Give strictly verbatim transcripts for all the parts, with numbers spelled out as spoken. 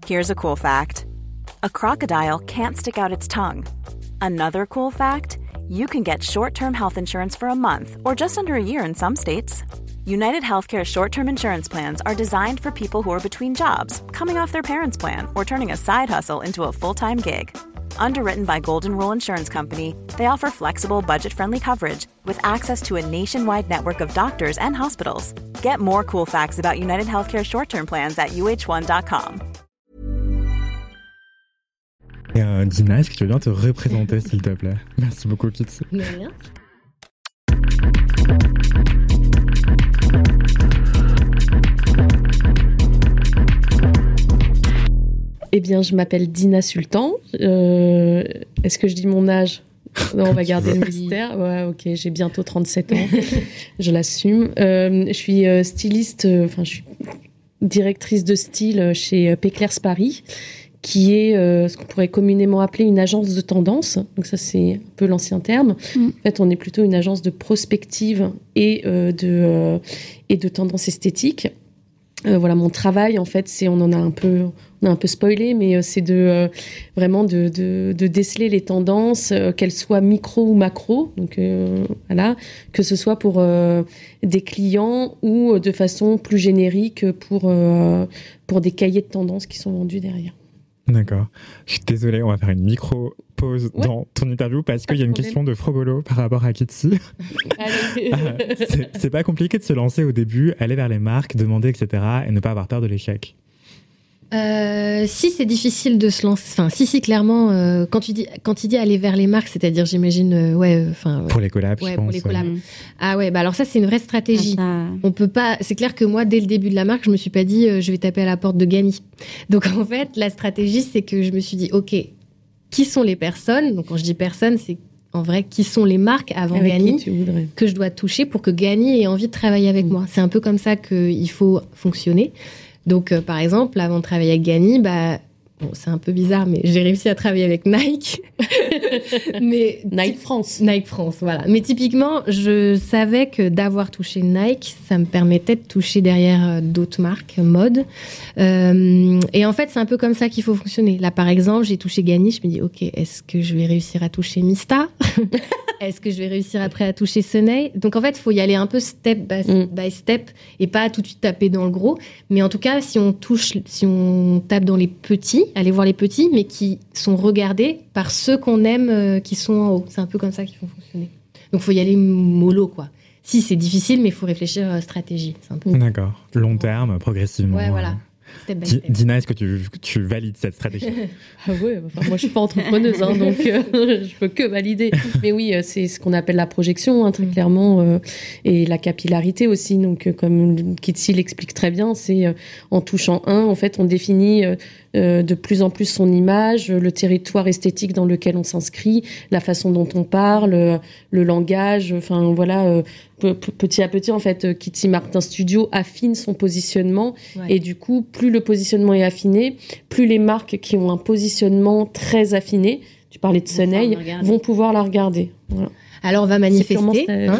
Here's a cool fact. A crocodile can't stick out its tongue. Another cool fact, you can get short-term health insurance for a month or just under a year in some states. United Healthcare short-term insurance plans are designed for people who are between jobs, coming off their parents' plan, or turning a side hustle into a full-time gig. Underwritten by Golden Rule Insurance Company, they offer flexible, budget-friendly coverage with access to a nationwide network of doctors and hospitals. Get more cool facts about United Healthcare short-term plans at U H one dot com. Et euh, Dina, est-ce que tu veux bien te représenter, s'il te plaît? Merci beaucoup, Kitty. De rien. Eh bien, je m'appelle Dina Sultan. Euh, est-ce que je dis mon âge? Non, on va garder le mystère. Ouais, ok, j'ai bientôt trente-sept ans. Je l'assume. Euh, je suis styliste, enfin, euh, je suis directrice de style chez Péclairs Paris, qui est euh, ce qu'on pourrait communément appeler une agence de tendance. Donc ça, c'est un peu l'ancien terme. Mm. En fait, on est plutôt une agence de prospective et, euh, de, euh, et de tendance esthétique. Euh, voilà, mon travail, en fait, c'est, on en a un peu, on a un peu spoilé, mais euh, c'est de euh, vraiment de, de, de déceler les tendances, euh, qu'elles soient micro ou macro. Donc euh, voilà, que ce soit pour euh, des clients ou de façon plus générique pour euh, pour des cahiers de tendances qui sont vendus derrière. D'accord. Je suis désolée, on va faire une micro-pause ouais. dans ton interview parce qu'il y a une question de Frogolo par rapport à Kitty. c'est, c'est pas compliqué de se lancer au début, aller vers les marques, demander, et cetera et ne pas avoir peur de l'échec. Euh, si c'est difficile de se lancer, enfin si si clairement euh, quand tu dis quand tu dis aller vers les marques, c'est-à-dire j'imagine euh, ouais enfin euh, pour les collabs, ouais, je pour pense, les collabs. Ouais. Ah ouais bah alors ça c'est une vraie stratégie. Ah, on peut pas, c'est clair que moi dès le début de la marque je me suis pas dit euh, je vais taper à la porte de Gagny. Donc en fait la stratégie c'est que je me suis dit ok qui sont les personnes, donc quand je dis personnes c'est en vrai qui sont les marques avant avec Gagny que je dois toucher pour que Gagny ait envie de travailler avec mmh. moi. C'est un peu comme ça qu'il faut fonctionner. Donc, euh, par exemple, avant de travailler avec Gagny, bah, bon, c'est un peu bizarre, mais j'ai réussi à travailler avec Nike. mais Nike France. Nike France, voilà. Mais typiquement, je savais que d'avoir touché Nike, ça me permettait de toucher derrière euh, d'autres marques mode. Euh, et en fait, c'est un peu comme ça qu'il faut fonctionner. Là, par exemple, j'ai touché Gagny, je me dis, ok, est-ce que je vais réussir à toucher Mista? Est-ce que je vais réussir après à toucher Sunay? Donc en fait, il faut y aller un peu step by, mm. by step et pas tout de suite taper dans le gros. Mais en tout cas, si on touche, si on tape dans les petits, aller voir les petits, mais qui sont regardés par ceux qu'on aime euh, qui sont en haut. C'est un peu comme ça qu'il faut fonctionner. Donc il faut y aller mollo, quoi. Si, c'est difficile, mais il faut réfléchir à stratégie. C'est un peu... D'accord. Long terme, progressivement. Ouais, voilà. Step by step. Dina, est-ce que tu, tu valides cette stratégie? Ah ouais, enfin, moi je suis pas entrepreneuse, hein, donc euh, je peux que valider. Mais oui, c'est ce qu'on appelle la projection, hein, très clairement, euh, et la capillarité aussi. Donc, euh, comme Kitty l'explique très bien, c'est euh, en touchant un, en fait, on définit euh, euh, de plus en plus son image, le territoire esthétique dans lequel on s'inscrit, la façon dont on parle, euh, le langage. Enfin voilà, euh, p- p- petit à petit, en fait, Kitty Martin Studio affine son positionnement, ouais. Et du coup, plus le positionnement est affiné, plus les marques qui ont un positionnement très affiné, tu parlais de Sunay, vont pouvoir la regarder. Voilà. Alors on va manifester. Hein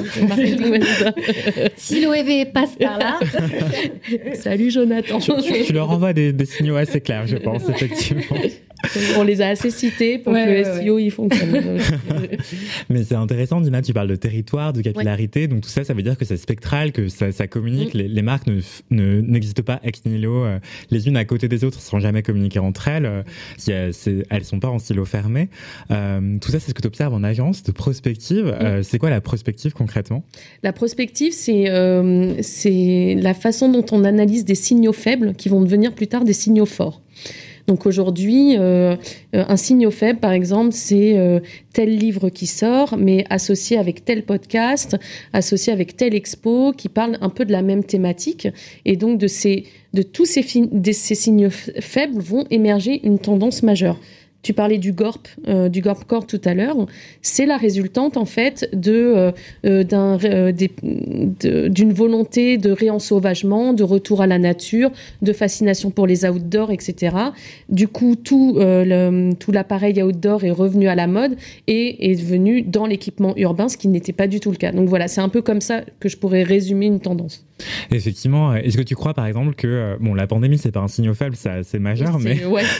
si l'O E V passe par là. Salut Jonathan. Tu, tu, tu leur envoies des, des signaux assez clairs, je pense, effectivement. On les a assez cités pour ouais, que le ouais, S E O ouais. il fonctionne. Mais c'est intéressant, Dina, tu parles de territoire, de capillarité, ouais. Donc tout ça, ça veut dire que c'est spectral, que ça, ça communique. Mm. Les, les marques ne, ne, n'existent pas ex nihilo, euh, les unes à côté des autres, sans jamais communiquer entre elles. Euh, a, c'est, elles sont pas en silo fermé. Euh, tout ça, c'est ce que tu observes en agence de prospective. Mm. Euh, c'est quoi la prospective concrètement? La prospective, c'est, euh, c'est la façon dont on analyse des signaux faibles qui vont devenir plus tard des signaux forts. Donc aujourd'hui, euh, un signe faible, par exemple, c'est euh, tel livre qui sort, mais associé avec tel podcast, associé avec telle expo, qui parle un peu de la même thématique. Et donc, de, ces, de tous ces, fi- de ces signes f- faibles vont émerger une tendance majeure. tu parlais du GORP, euh, du GORP Core tout à l'heure. C'est la résultante, en fait, de, euh, d'un, euh, des, de, d'une volonté de réensauvagement, de retour à la nature, de fascination pour les outdoors, et cetera. Du coup, tout, euh, le, tout l'appareil outdoor est revenu à la mode et est devenu dans l'équipement urbain, ce qui n'était pas du tout le cas. Donc voilà, c'est un peu comme ça que je pourrais résumer une tendance. Effectivement, est-ce que tu crois par exemple que bon, la pandémie c'est pas un signe faible, c'est assez majeur, c'est, mais ouais,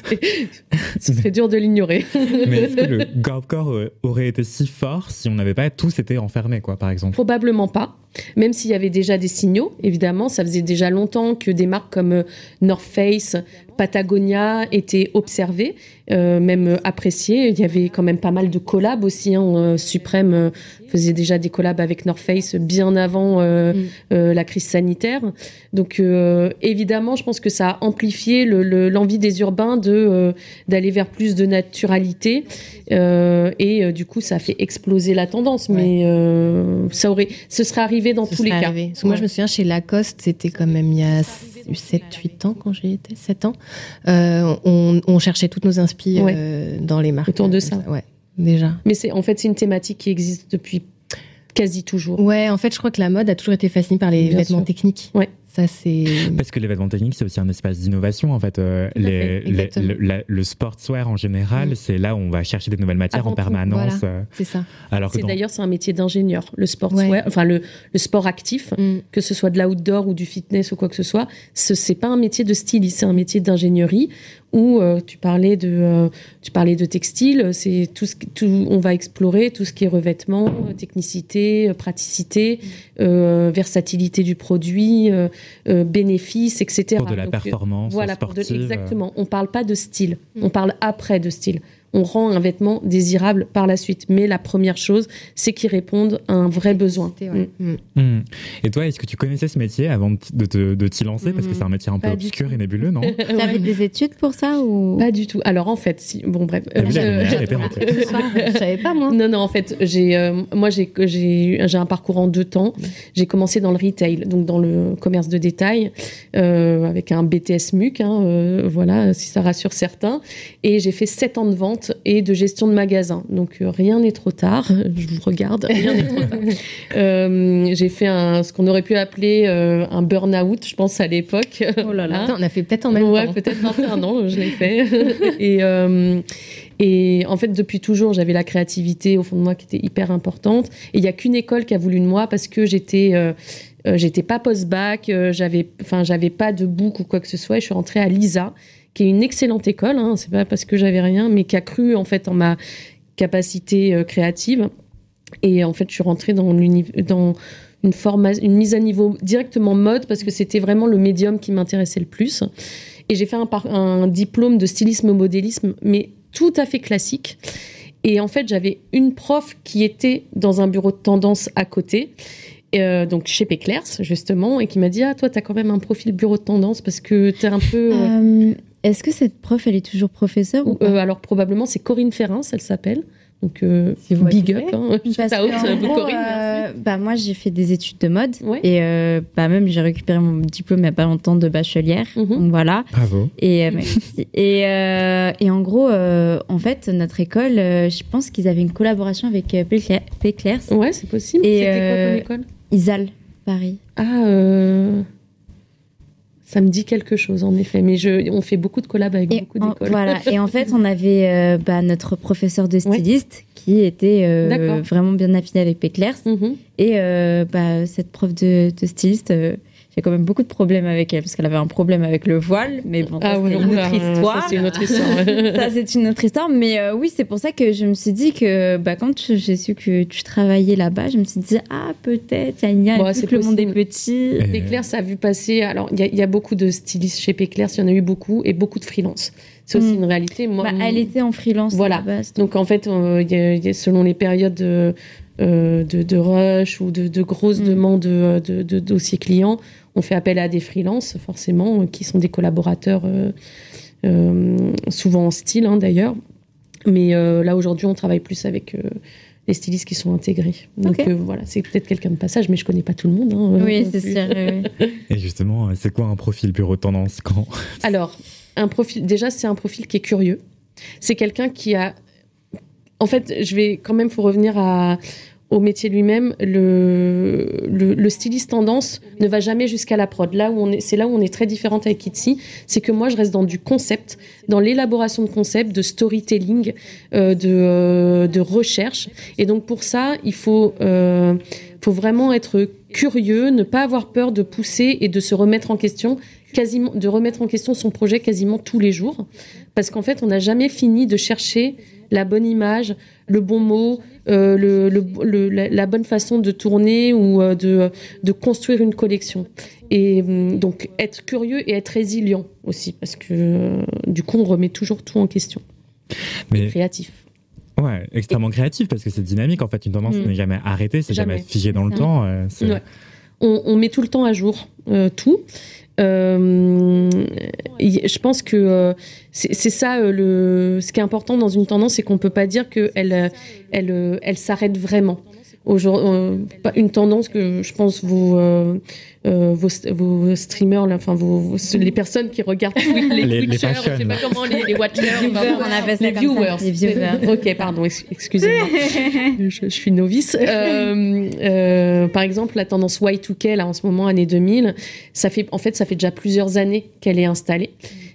ce serait dur de l'ignorer. Mais est-ce que le GORP Core aurait été si fort si on n'avait pas tous été enfermés, quoi, par exemple? Probablement pas. Même s'il y avait déjà des signaux, évidemment, ça faisait déjà longtemps que des marques comme North Face, Patagonia étaient observées, euh, même appréciées. Il y avait quand même pas mal de collabs aussi. Hein. Euh, Suprême euh, faisait déjà des collabs avec North Face bien avant euh, mm. euh, la crise sanitaire. Donc euh, évidemment, je pense que ça a amplifié le, le, l'envie des urbains de, euh, d'aller vers plus de naturalité. Euh, et euh, du coup, ça a fait exploser la tendance. Ouais. Mais euh, ça aurait, ce serait arrivé dans Ce tous les cas. Arrivé. Parce que moi, je me souviens, chez Lacoste, c'était quand même il y a sept huit ans, quand j'y étais, sept ans. Euh, on, on cherchait toutes nos inspi ouais. euh, dans les marques. Autour de ça. ça. Ouais, déjà. Mais c'est, en fait, c'est une thématique qui existe depuis quasi toujours. Ouais, en fait, je crois que la mode a toujours été fascinée par les Bien vêtements sûr. techniques. Ouais. Ça, c'est... Parce que les vêtements techniques, c'est aussi un espace d'innovation, en fait. Euh, les, fait les, le, la, le sportswear, en général, mmh. c'est là où on va chercher des nouvelles matières Avant en permanence. Tout, voilà. euh, c'est ça. Alors que c'est dans... D'ailleurs, c'est un métier d'ingénieur, le sportswear, ouais. enfin le, le sport actif, mmh. que ce soit de l'outdoor ou du fitness ou quoi que ce soit, ce c'est pas un métier de styliste, c'est un métier d'ingénierie où euh, tu parlais de euh, tu parlais de textile, c'est tout ce tout on va explorer tout ce qui est revêtement, technicité, praticité, euh, versatilité du produit, euh, euh, bénéfices, et cetera. Pour de la Donc, performance euh, voilà, sportive. Pour de, exactement. On parle pas de style, on parle après de style. On rend un vêtement désirable par la suite. Mais la première chose, c'est qu'ils répondent à un vrai besoin. Ouais. Mmh. Mmh. Et toi, est-ce que tu connaissais ce métier avant de, de, de t'y lancer? Parce que c'est un métier un peu pas obscur et nébuleux, non? Tu avais des études pour ça ou... Pas du tout. Alors en fait, si... bon bref. Euh, je... je savais pas moi. Non, non, en fait, j'ai, euh, moi j'ai, j'ai, j'ai un parcours en deux temps. J'ai commencé dans le retail, donc dans le commerce de détail, euh, avec un B T S M U C, hein, euh, voilà, si ça rassure certains. Et j'ai fait sept ans de vente et de gestion de magasin. Donc, euh, rien n'est trop tard. Je vous regarde, rien n'est trop tard. Euh, j'ai fait un, ce qu'on aurait pu appeler euh, un burn-out, je pense, à l'époque. Oh là là. Attends, on a fait peut-être en même ouais, temps. Ouais, peut-être vingt et un ans, je l'ai fait. et, euh, et en fait, depuis toujours, j'avais la créativité au fond de moi qui était hyper importante. Et il n'y a qu'une école qui a voulu de moi parce que j'étais... Euh, euh, j'étais pas post-bac, euh, j'avais, enfin, j'avais pas de book ou quoi que ce soit. Et je suis rentrée à l'I S A, qui est une excellente école, hein, c'est pas parce que j'avais rien, mais qui a cru en fait en ma capacité euh, créative. Et en fait, je suis rentrée dans, dans une, forma- une mise à niveau directement mode parce que c'était vraiment le médium qui m'intéressait le plus. Et j'ai fait un, par- un diplôme de stylisme-modélisme, mais tout à fait classique. Et en fait, j'avais une prof qui était dans un bureau de tendance à côté. Euh, donc chez Péclairs, justement, et qui m'a dit « Ah, toi, t'as quand même un profil bureau de tendance parce que t'es un peu... Euh... Euh, est-ce que cette prof, elle est toujours professeure ou pas euh, Alors, probablement, c'est Corinne Ferrins, elle s'appelle. Donc, euh, si big up. Hein. Parce out, que, gros, Corinne. Euh, bah, moi, j'ai fait des études de mode. Ouais. Et euh, bah, même, j'ai récupéré mon diplôme il n'y a pas longtemps de bachelière. Mm-hmm. Donc, voilà. Bravo. Et, euh, et, euh, et en gros, euh, en fait, notre école, euh, je pense qu'ils avaient une collaboration avec euh, Péclairs. Ouais, c'est possible. Et, C'était euh, quoi comme école? I S A L, Paris. Ah, euh... ça me dit quelque chose, en effet. Mais je... on fait beaucoup de collabs avec et beaucoup en, d'écoles. Voilà. Et en fait, on avait euh, bah, notre professeur de styliste ouais. qui était euh, vraiment bien affiné avec Péclairs. Mm-hmm. Et euh, bah, cette prof de, de styliste... Euh, j'ai quand même beaucoup de problèmes avec elle, parce qu'elle avait un problème avec le voile, mais bon, ah ça, oui, c'est une autre histoire. Ça, c'est une autre histoire. ça, c'est une autre histoire. Mais euh, oui, c'est pour ça que je me suis dit que bah, quand j'ai su que tu travaillais là-bas, je me suis dit, ah, peut-être, il y a une bon, c'est que le monde est petit. Péclairs, ça a vu passer... Alors, il y, y a beaucoup de stylistes chez Péclairs, il y en a eu beaucoup, et beaucoup de freelance. C'est aussi mmh. une réalité. Moi, bah, mon... Elle était en freelance. Voilà. À la base, donc, en fait, euh, y a, y a, selon les périodes de, euh, de, de rush ou de, de grosses mmh. demandes de, de, de dossiers clients, on fait appel à des freelances, forcément, qui sont des collaborateurs, euh, euh, souvent en style, hein, d'ailleurs. Mais euh, là, aujourd'hui, on travaille plus avec euh, les stylistes qui sont intégrés. Donc, okay. euh, voilà, c'est peut-être quelqu'un de passage, mais je ne connais pas tout le monde. Hein, oui, c'est sûr. Oui. Et justement, c'est quoi un profil bureau de tendance quand... Alors, un profil, déjà, c'est un profil qui est curieux. C'est quelqu'un qui a... En fait, je vais quand même, il faut revenir à... au métier lui-même, le, le, le styliste tendance ne va jamais jusqu'à la prod. Là où on est, c'est là où on est très différente avec Kitsy, c'est que moi, je reste dans du concept, dans l'élaboration de concept, de storytelling, euh, de, euh, de recherche. Et donc, pour ça, il faut, euh, faut vraiment être curieux, ne pas avoir peur de pousser et de se remettre en question, quasiment, de remettre en question son projet quasiment tous les jours. Parce qu'en fait, on n'a jamais fini de chercher la bonne image, le bon mot, euh, le, le, le, la bonne façon de tourner ou euh, de, de construire une collection. Et euh, donc, être curieux et être résilient aussi, parce que euh, du coup, on remet toujours tout en question. Mais... Et créatif. Ouais, extrêmement et... créatif, parce que c'est dynamique. En fait, une tendance mmh. n'est jamais arrêtée, c'est jamais, jamais figé dans le temps. Euh, c'est... Ouais. On, on met tout le temps à jour euh, tout. Euh, je pense que euh, c'est, c'est ça euh, le, ce qui est important dans une tendance, c'est qu'on peut pas dire qu'elle elle, elle, elle s'arrête vraiment. Aujourd'hui, euh, une tendance que je pense vos, euh, euh, vos, vos streamers, là, enfin vos, vos, les personnes qui regardent les, les Twitchers, je sais pas comment, les, les watchers, les, viewers, on appelle ça les viewers. Ça, les viewers. Ok, pardon, excusez-moi, je, je suis novice. Euh, euh, par exemple, la tendance Y deux K là en ce moment, année deux mille, ça fait, en fait, ça fait déjà plusieurs années qu'elle est installée,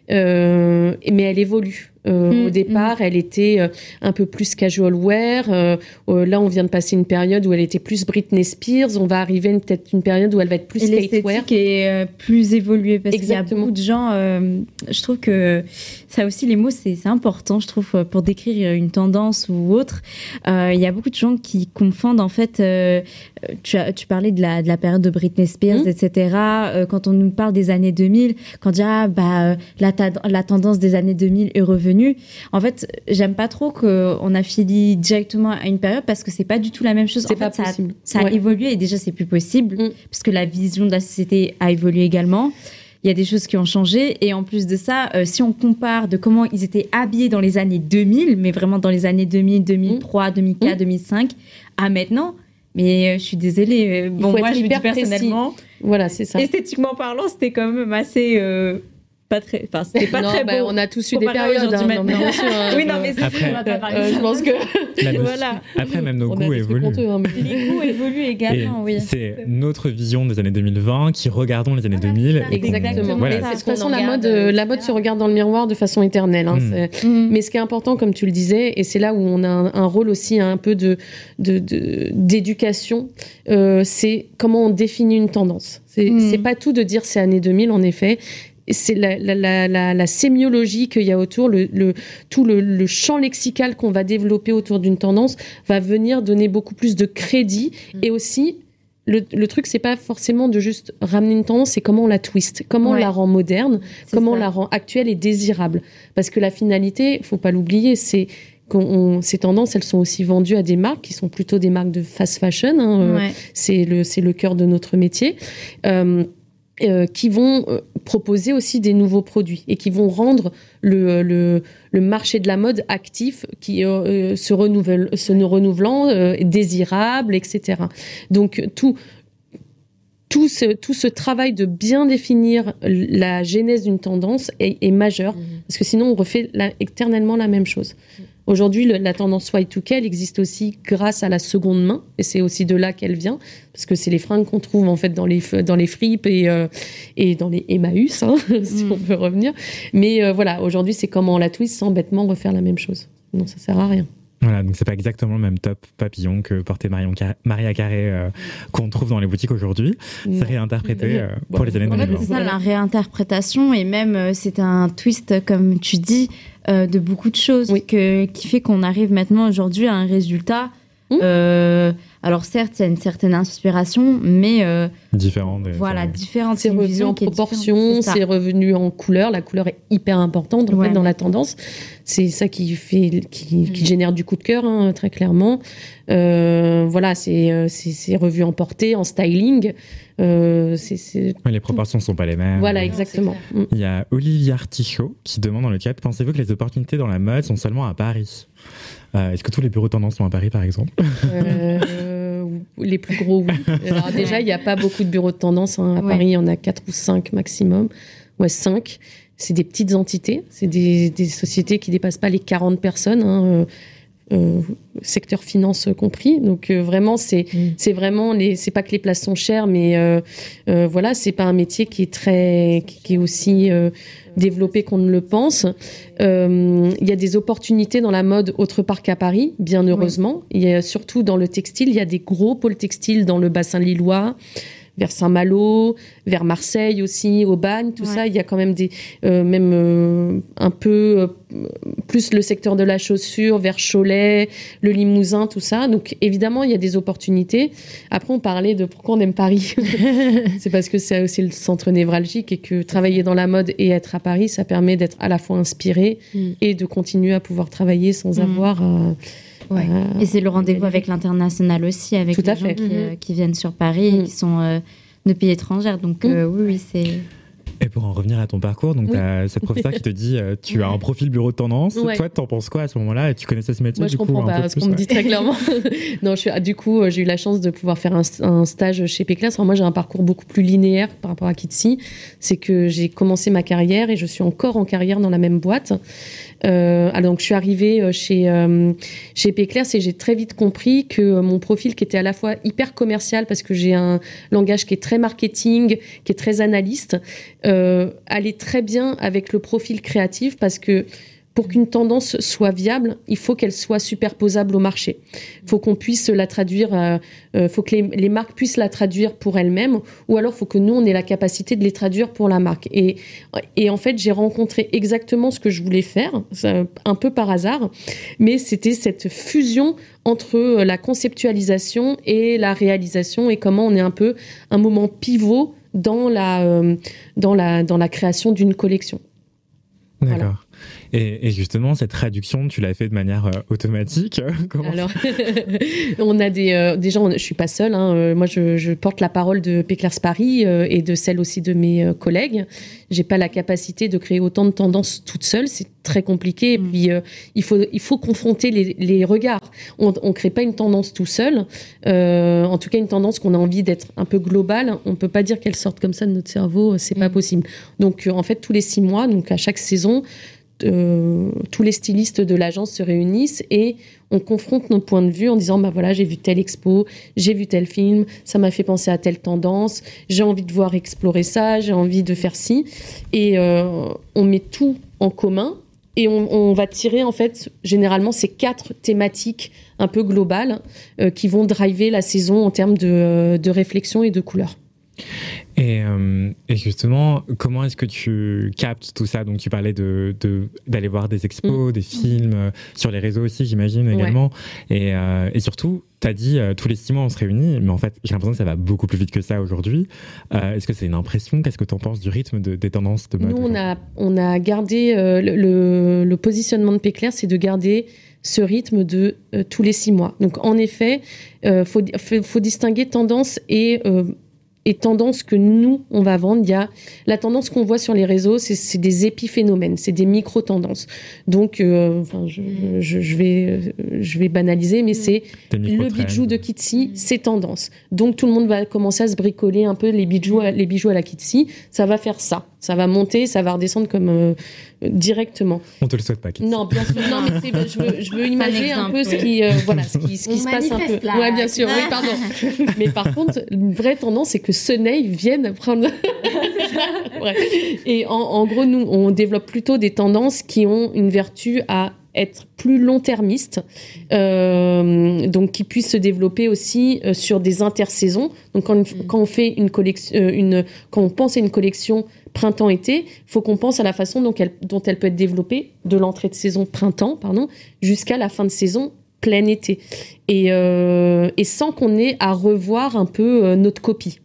euh, mais elle évolue. Euh, mmh, au départ, mmh. elle était euh, un peu plus casual wear. Euh, euh, là, on vient de passer une période où elle était plus Britney Spears. On va arriver une, peut-être une période où elle va être plus skate wear. L'esthétique est euh, plus évoluée parce Exactement. qu'il y a beaucoup de gens. Euh, je trouve que ça aussi, les mots, c'est, c'est important. Je trouve pour décrire une tendance ou autre. Euh, il y a beaucoup de gens qui confondent en fait. Euh, tu, as, tu parlais de la, de la période de Britney Spears, mmh. et cetera. Euh, quand on nous parle des années deux mille, quand on dit ah bah la, ta- la tendance des années deux mille est revenue. En fait, j'aime pas trop qu'on affilie directement à une période parce que c'est pas du tout la même chose. C'est en pas fait, possible. Ça, ça ouais. a évolué et déjà c'est plus possible mm. parce que la vision de la société a évolué également. Il y a des choses qui ont changé et en plus de ça, euh, si on compare de comment ils étaient habillés dans les années deux mille, mais vraiment dans les années deux mille, deux mille trois, mm. deux mille quatre, mm. deux mille cinq, à maintenant. Mais euh, je suis désolée. Euh, bon, moi, je me dis personnellement, voilà, c'est ça. Esthétiquement parlant, c'était quand même assez. Euh, Pas très, enfin, c'était pas non, très bah, beau. On a tous eu des périodes. Hein, non, bien sûr, hein, oui, non, mais c'est après, on va pas parler euh, je pense que voilà. Après, même nos on goûts évoluent. Honteux, hein, mais... Les goûts évoluent également, et oui. C'est notre vision des années deux mille vingt qui regardons les années voilà, deux mille. Exactement. Voilà. De toute façon, la mode, euh, la mode se regarde dans le miroir de façon éternelle. Hein, mm. c'est... Mm. Mais ce qui est important, comme tu le disais, et c'est là où on a un, un rôle aussi un peu de, de, de d'éducation, euh, c'est comment on définit une tendance. C'est, mm. c'est pas tout de dire c'est année deux mille, en effet. C'est la, la, la, la, la sémiologie qu'il y a autour, le, le, tout le, le champ lexical qu'on va développer autour d'une tendance va venir donner beaucoup plus de crédit. Mmh. Et aussi, le, le truc, c'est pas forcément de juste ramener une tendance, c'est comment on la twist, comment ouais. on la rend moderne, c'est comment ça. on la rend actuelle et désirable. Parce que la finalité, faut pas l'oublier, c'est On, ces tendances, elles sont aussi vendues à des marques qui sont plutôt des marques de fast fashion. Hein, ouais. euh, c'est, le, c'est le cœur de notre métier. Euh, Euh, qui vont euh, proposer aussi des nouveaux produits et qui vont rendre le, le, le marché de la mode actif, qui euh, se, renouvelle, se renouvelant, euh, désirable, et cetera. Donc tout, tout, ce, tout ce travail de bien définir la genèse d'une tendance est, est majeur, mmh. parce que sinon on refait la, éternellement la même chose. Mmh. Aujourd'hui, le, la tendance Y deux K, elle existe aussi grâce à la seconde main, et c'est aussi de là qu'elle vient, parce que c'est les fringues qu'on trouve en fait dans les dans les fripes et euh, et dans les Emmaüs, hein, si mm. on peut revenir. Mais euh, voilà, aujourd'hui, c'est comment on la twist sans bêtement refaire la même chose. Non, ça sert à rien. Voilà, donc c'est pas exactement le même top papillon que portait Marion Car- Maria Carré euh, qu'on trouve dans les boutiques aujourd'hui. C'est réinterprété euh, pour bon, les années deux mille vingt. En fait, c'est ça, la réinterprétation, et même euh, c'est un twist, comme tu dis, euh, de beaucoup de choses, oui. que, qui fait qu'on arrive maintenant aujourd'hui à un résultat. Mmh. Euh, alors certes, il y a une certaine inspiration, mais euh, différente. Voilà, différente. C'est revenu en proportion, c'est, c'est revenu en couleur. La couleur est hyper importante en ouais. fait dans la tendance. C'est ça qui fait, qui, mmh. qui génère du coup de cœur, hein, très clairement. Euh, voilà, c'est, c'est c'est revu en portée, en styling. Euh, c'est, c'est les proportions ne sont pas les mêmes. Voilà, exactement. Mmh. Il y a Olivier Artichaut qui demande dans le chat: pensez-vous que les opportunités dans la mode sont seulement à Paris? Euh, est-ce que tous les bureaux de tendance sont à Paris, par exemple? euh, Les plus gros, oui. Alors déjà, il n'y a pas beaucoup de bureaux de tendance. Hein. À ouais. Paris, il y en a quatre ou cinq maximum. ouais, cinq. C'est des petites entités, c'est des, des sociétés qui dépassent pas les quarante personnes, hein, euh, euh, secteur finance compris. Donc euh, vraiment, c'est mmh. c'est vraiment les, c'est pas que les places sont chères, mais euh, euh, voilà, c'est pas un métier qui est très, qui est aussi euh, développé qu'on ne le pense. Il euh, y a des opportunités dans la mode autre part qu'à Paris, bien heureusement. Il y a surtout dans le textile, il y a des gros pôles textiles dans le bassin lillois, vers Saint-Malo, vers Marseille aussi, au Bagne, tout ouais. ça. Il y a quand même des, euh, même euh, un peu euh, plus le secteur de la chaussure, vers Cholet, le Limousin, tout ça. Donc évidemment, il y a des opportunités. Après, on parlait de pourquoi on aime Paris. C'est parce que c'est aussi le centre névralgique et que travailler dans la mode et être à Paris, ça permet d'être à la fois inspiré mm. et de continuer à pouvoir travailler sans mm. avoir... Euh, Ouais. Euh, et c'est le rendez-vous avec l'international aussi, avec Tout les à gens fait. qui, mmh. euh, qui viennent sur Paris, mmh. et qui sont euh, de pays étrangers. Donc mmh. euh, oui, oui, c'est... Et pour en revenir à ton parcours, donc oui. tu as cette professeure qui te dit euh, tu as un profil bureau de tendance. Ouais. Toi, t'en penses quoi à ce moment-là? Tu connaissais ce métier? Moi, du je coup, comprends pas peu ce plus, qu'on ouais. me dit très clairement. Non, je suis, du coup, j'ai eu la chance de pouvoir faire un, un stage chez Péclas. Alors, moi, j'ai un parcours beaucoup plus linéaire par rapport à Kitsy. C'est que j'ai commencé ma carrière et je suis encore en carrière dans la même boîte. Euh, alors donc je suis arrivée chez euh, chez Péclair et j'ai très vite compris que mon profil qui était à la fois hyper commercial parce que j'ai un langage qui est très marketing, qui est très analyste, euh, allait très bien avec le profil créatif parce que pour qu'une tendance soit viable, il faut qu'elle soit superposable au marché. Il faut qu'on puisse la traduire, il euh, faut que les, les marques puissent la traduire pour elles-mêmes, ou alors il faut que nous, on ait la capacité de les traduire pour la marque. Et, et en fait, j'ai rencontré exactement ce que je voulais faire, un peu par hasard, mais c'était cette fusion entre la conceptualisation et la réalisation, et comment on est un peu un moment pivot dans la, euh, dans la, dans la création d'une collection. D'accord. Voilà. Et, et justement, cette traduction, tu l'as fait de manière euh, automatique. Comment Alors, on a des, euh, déjà, on, je suis pas seule. Hein, euh, moi, je, je porte la parole de Péclair Paris euh, et de celle aussi de mes euh, collègues. J'ai pas la capacité de créer autant de tendances toute seule. C'est très compliqué. Et puis, euh, il faut, il faut confronter les, les regards. On, on crée pas une tendance tout seul. Euh, en tout cas, une tendance qu'on a envie d'être un peu globale. On peut pas dire qu'elle sorte comme ça de notre cerveau. C'est mmh. pas possible. Donc, euh, en fait, tous les six mois, donc à chaque saison. Euh, tous les stylistes de l'agence se réunissent et on confronte nos points de vue en disant bah voilà, j'ai vu telle expo, j'ai vu tel film, ça m'a fait penser à telle tendance, j'ai envie de voir explorer ça, j'ai envie de faire ci, et euh, on met tout en commun et on, on va tirer en fait généralement ces quatre thématiques un peu globales euh, qui vont driver la saison en termes de, de réflexion et de couleurs. Et, euh, et justement, comment est-ce que tu captes tout ça? Donc, tu parlais de, de, d'aller voir des expos, mmh. des films, euh, sur les réseaux aussi, j'imagine, également. Ouais. Et, euh, et surtout, tu as dit, euh, tous les six mois, on se réunit, mais en fait, j'ai l'impression que ça va beaucoup plus vite que ça aujourd'hui. Euh, est-ce que c'est une impression? Qu'est-ce que tu en penses du rythme de, des tendances de mode? Nous, on a, on a gardé, euh, le, le, le positionnement de Péclair, c'est de garder ce rythme de euh, tous les six mois. Donc, en effet, il euh, faut, faut, faut distinguer tendance et... Euh, et tendance que nous, on va vendre. Il y a la tendance qu'on voit sur les réseaux, c'est, c'est des épiphénomènes, c'est des micro-tendances. Donc, euh, enfin, je, je, je, vais, je vais banaliser, mais c'est le bijou de Kitsy, c'est tendance. Donc, tout le monde va commencer à se bricoler un peu les bijoux, les bijoux à la Kitsy. Ça va faire ça. Ça va monter, ça va redescendre comme euh, directement. On te le souhaite pas, Kitsy. Non, bien sûr. Non, mais c'est, je veux, je veux imaginer un, un peu ce qui, euh, voilà, ce qui, ce qui se passe un peu. Là. Ouais, bien sûr. Oui, pardon. Mais par contre, une vraie tendance, c'est que Soneil vienne prendre. Ouais. Et en, en gros, nous, on développe plutôt des tendances qui ont une vertu à être plus long-termistes, euh, donc qui puissent se développer aussi euh, sur des intersaisons. Donc quand, mmh. quand on fait une collection, euh, une, quand on pense à une collection printemps-été, il faut qu'on pense à la façon dont elle, dont elle peut être développée de l'entrée de saison printemps, pardon, jusqu'à la fin de saison plein été, et, euh, et sans qu'on ait à revoir un peu euh, notre copie.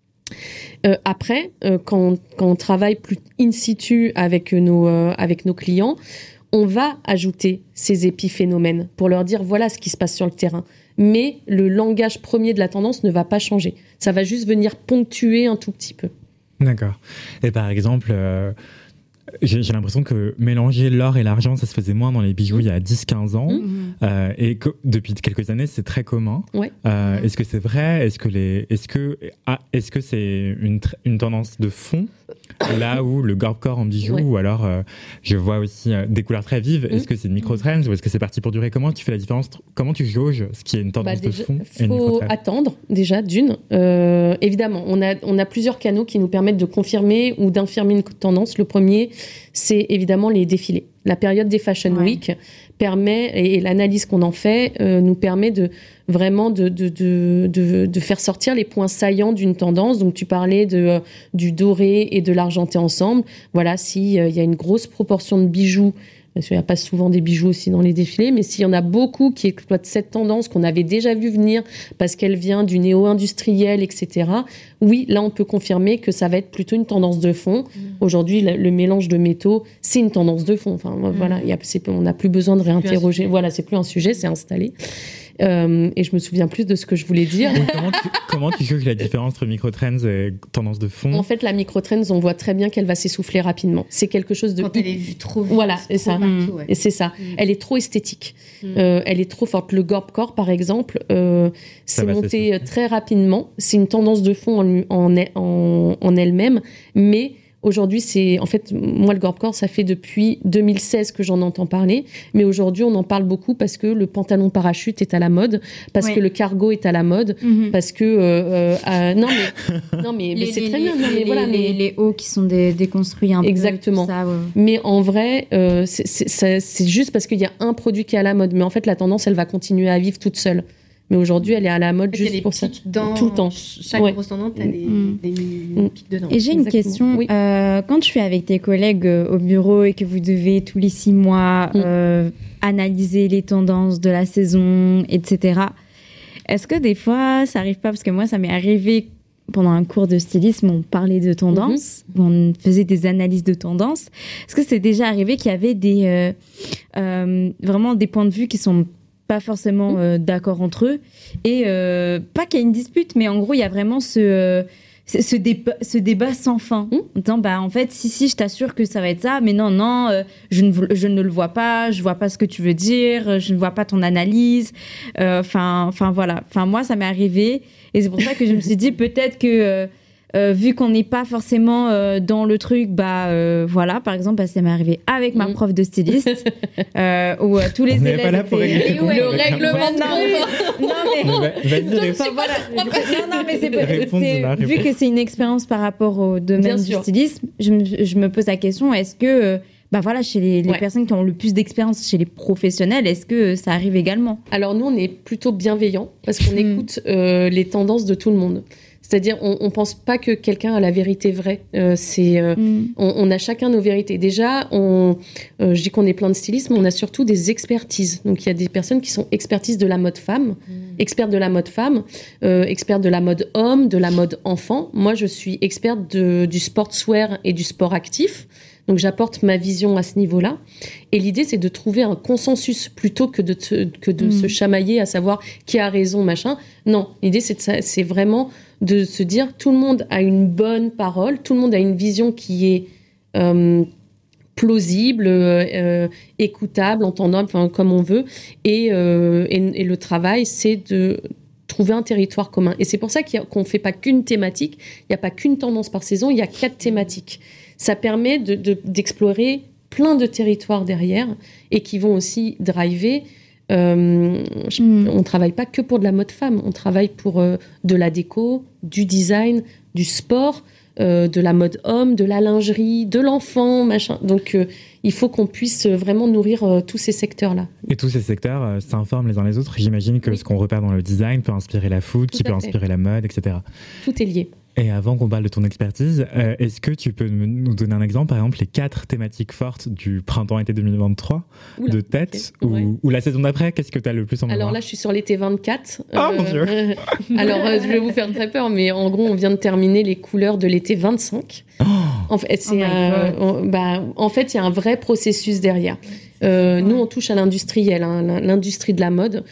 Euh, après, euh, quand, on, quand on travaille plus in situ avec nos, euh, avec nos clients, on va ajouter ces épiphénomènes pour leur dire voilà ce qui se passe sur le terrain. Mais le langage premier de la tendance ne va pas changer. Ça va juste venir ponctuer un tout petit peu. D'accord. Et par exemple, euh, j'ai, j'ai l'impression que mélanger l'or et l'argent, ça se faisait moins dans les bijoux il y a dix à quinze ans. Mmh. Euh, et que, depuis quelques années, c'est très commun. Ouais. Euh, est-ce que c'est vrai? Est-ce que, les, est-ce que, ah, est-ce que c'est une, une tendance de fond? Là où le Gorpcore en bijoux, ouais. ou alors euh, je vois aussi euh, des couleurs très vives. Mmh. Est-ce que c'est une micro-trend ou est-ce que c'est parti pour durer? Comment tu fais la différence? Comment tu jauges ce qui est une tendance bah, déjà, de fond et une micro-trend? Il faut attendre déjà d'une. Euh, évidemment, on a, on a plusieurs canaux qui nous permettent de confirmer ou d'infirmer une tendance. Le premier, c'est évidemment les défilés. La période des Fashion ouais. Week permet, et l'analyse qu'on en fait, euh, nous permet de vraiment de, de, de, de, de faire sortir les points saillants d'une tendance. Donc, tu parlais de, euh, du doré et de l'argenté ensemble. Voilà, s'il euh, y a une grosse proportion de bijoux, parce qu'il n'y a pas souvent des bijoux aussi dans les défilés, mais s'il y en a beaucoup qui exploitent cette tendance qu'on avait déjà vu venir parce qu'elle vient du néo-industriel, et cetera, oui, là, on peut confirmer que ça va être plutôt une tendance de fond. Mmh. Aujourd'hui, le, le mélange de métaux, c'est une tendance de fond. Enfin, mmh. voilà, y a, c'est, on n'a plus besoin de réinterroger. Voilà, c'est plus un sujet, c'est installé. Euh, et je me souviens plus de ce que je voulais dire. Oui, comment, tu, comment tu juges la différence entre microtrends et tendance de fond? En fait, la microtrends, on voit très bien qu'elle va s'essouffler rapidement. C'est quelque chose de... Quand elle est vue trop vite. Voilà, c'est ça. Partout, ouais. Et c'est ça. Mm. Elle est trop esthétique. Mm. Euh, elle est trop forte. Le Gorpcore, par exemple, euh, c'est monté très rapidement. C'est une tendance de fond en, en, en, en elle-même, mais... Aujourd'hui, c'est en fait, moi, le Gorpcore, ça fait depuis deux mille seize que j'en entends parler. Mais aujourd'hui, on en parle beaucoup parce que le pantalon parachute est à la mode, parce oui. que le cargo est à la mode, mm-hmm. parce que... Euh, euh, non, mais, non, mais, les, mais c'est les, très bien. Non, les, mais voilà, les, mais... les hauts qui sont dé- déconstruits un Exactement. peu. Exactement. Mais en vrai, euh, c'est, c'est, c'est juste parce qu'il y a un produit qui est à la mode. Mais en fait, la tendance, elle va continuer à vivre toute seule. Mais aujourd'hui, elle est à la mode en fait, juste pour ça. Dans tout le temps. Chaque ouais. grosse tendance, t'as des, mmh. des, des pics dedans. Et j'ai une Exactement. question. Oui. Euh, quand tu es avec tes collègues euh, au bureau et que vous devez tous les six mois mmh. euh, analyser les tendances de la saison, et cetera, est-ce que des fois, ça arrive pas? Parce que moi, ça m'est arrivé pendant un cours de stylisme, on parlait de tendances, mmh. on faisait des analyses de tendances. Est-ce que c'est déjà arrivé qu'il y avait des, euh, euh, vraiment des points de vue qui sont pas forcément euh, d'accord entre eux, et euh, pas qu'il y ait une dispute, mais en gros il y a vraiment ce, euh, ce, ce, déba- ce débat sans fin, mmh. en disant bah en fait si si je t'assure que ça va être ça, mais non non euh, je, ne, je ne le vois pas, je vois pas ce que tu veux dire, je ne vois pas ton analyse, enfin euh, enfin voilà, enfin moi ça m'est arrivé, et c'est pour ça que je me suis dit peut-être que euh, Euh, vu qu'on n'est pas forcément euh, dans le truc, bah euh, voilà, par exemple, bah, ça m'est arrivé avec ma prof de styliste, euh, où euh, tous les on élèves pas là pour étaient... Et où le règlement de compte. Non mais, Vas-y, enfin, voilà. non, non, mais c'est, c'est vu que c'est une expérience par rapport au domaine du stylisme, je me, je me pose la question, est-ce que euh, bah voilà, chez les, les ouais. personnes qui ont le plus d'expérience, chez les professionnels, est-ce que ça arrive également? Alors nous, on est plutôt bienveillants parce qu'on mmh. écoute euh, les tendances de tout le monde. C'est-à-dire, on ne pense pas que quelqu'un a la vérité vraie. Euh, c'est, euh, mm. on, on a chacun nos vérités. Déjà, on, euh, je dis qu'on est plein de stylistes, mais on a surtout des expertises. Donc, il y a des personnes qui sont expertises de la mode femme, mm. expertes de la mode femme, euh, expertes de la mode homme, de la mode enfant. Moi, je suis experte de, du sportswear et du sport actif. Donc, j'apporte ma vision à ce niveau-là. Et l'idée, c'est de trouver un consensus plutôt que de, te, que de mmh. se chamailler à savoir qui a raison, machin. Non, l'idée, c'est, de, c'est vraiment de se dire tout le monde a une bonne parole, tout le monde a une vision qui est euh, plausible, euh, écoutable, entendable, enfin, comme on veut. Et, euh, et, et le travail, c'est de trouver un territoire commun. Et c'est pour ça qu'il y a, qu'on ne fait pas qu'une thématique, il n'y a pas qu'une tendance par saison, il y a quatre thématiques. Ça permet de, de, d'explorer plein de territoires derrière et qui vont aussi driver. Euh, je, mmh. On ne travaille pas que pour de la mode femme, on travaille pour euh, de la déco, du design, du sport, euh, de la mode homme, de la lingerie, de l'enfant, machin. Donc, euh, il faut qu'on puisse vraiment nourrir euh, tous ces secteurs-là. Et tous ces secteurs euh, s'informent les uns les autres. J'imagine que oui. ce qu'on repère dans le design peut inspirer la food, Tout qui peut fait. inspirer la mode, et cetera. Tout est lié. Et avant qu'on parle de ton expertise, euh, est-ce que tu peux nous donner un exemple, par exemple, les quatre thématiques fortes du printemps-été deux mille vingt-trois, Oula, de tête, okay. ou, ouais. ou la saison d'après, qu'est-ce que tu as le plus en mémoire? Alors là, je suis sur l'été vingt-quatre. Oh euh, mon Dieu euh, Alors, euh, je vais vous faire très peur, mais en gros, on vient de terminer les couleurs de l'été vingt-cinq. Oh en fait, c'est, oh euh, on, bah, en fait, il y a un vrai processus derrière. Euh, ouais. Nous, on touche à l'industriel, hein, l'industrie de la mode.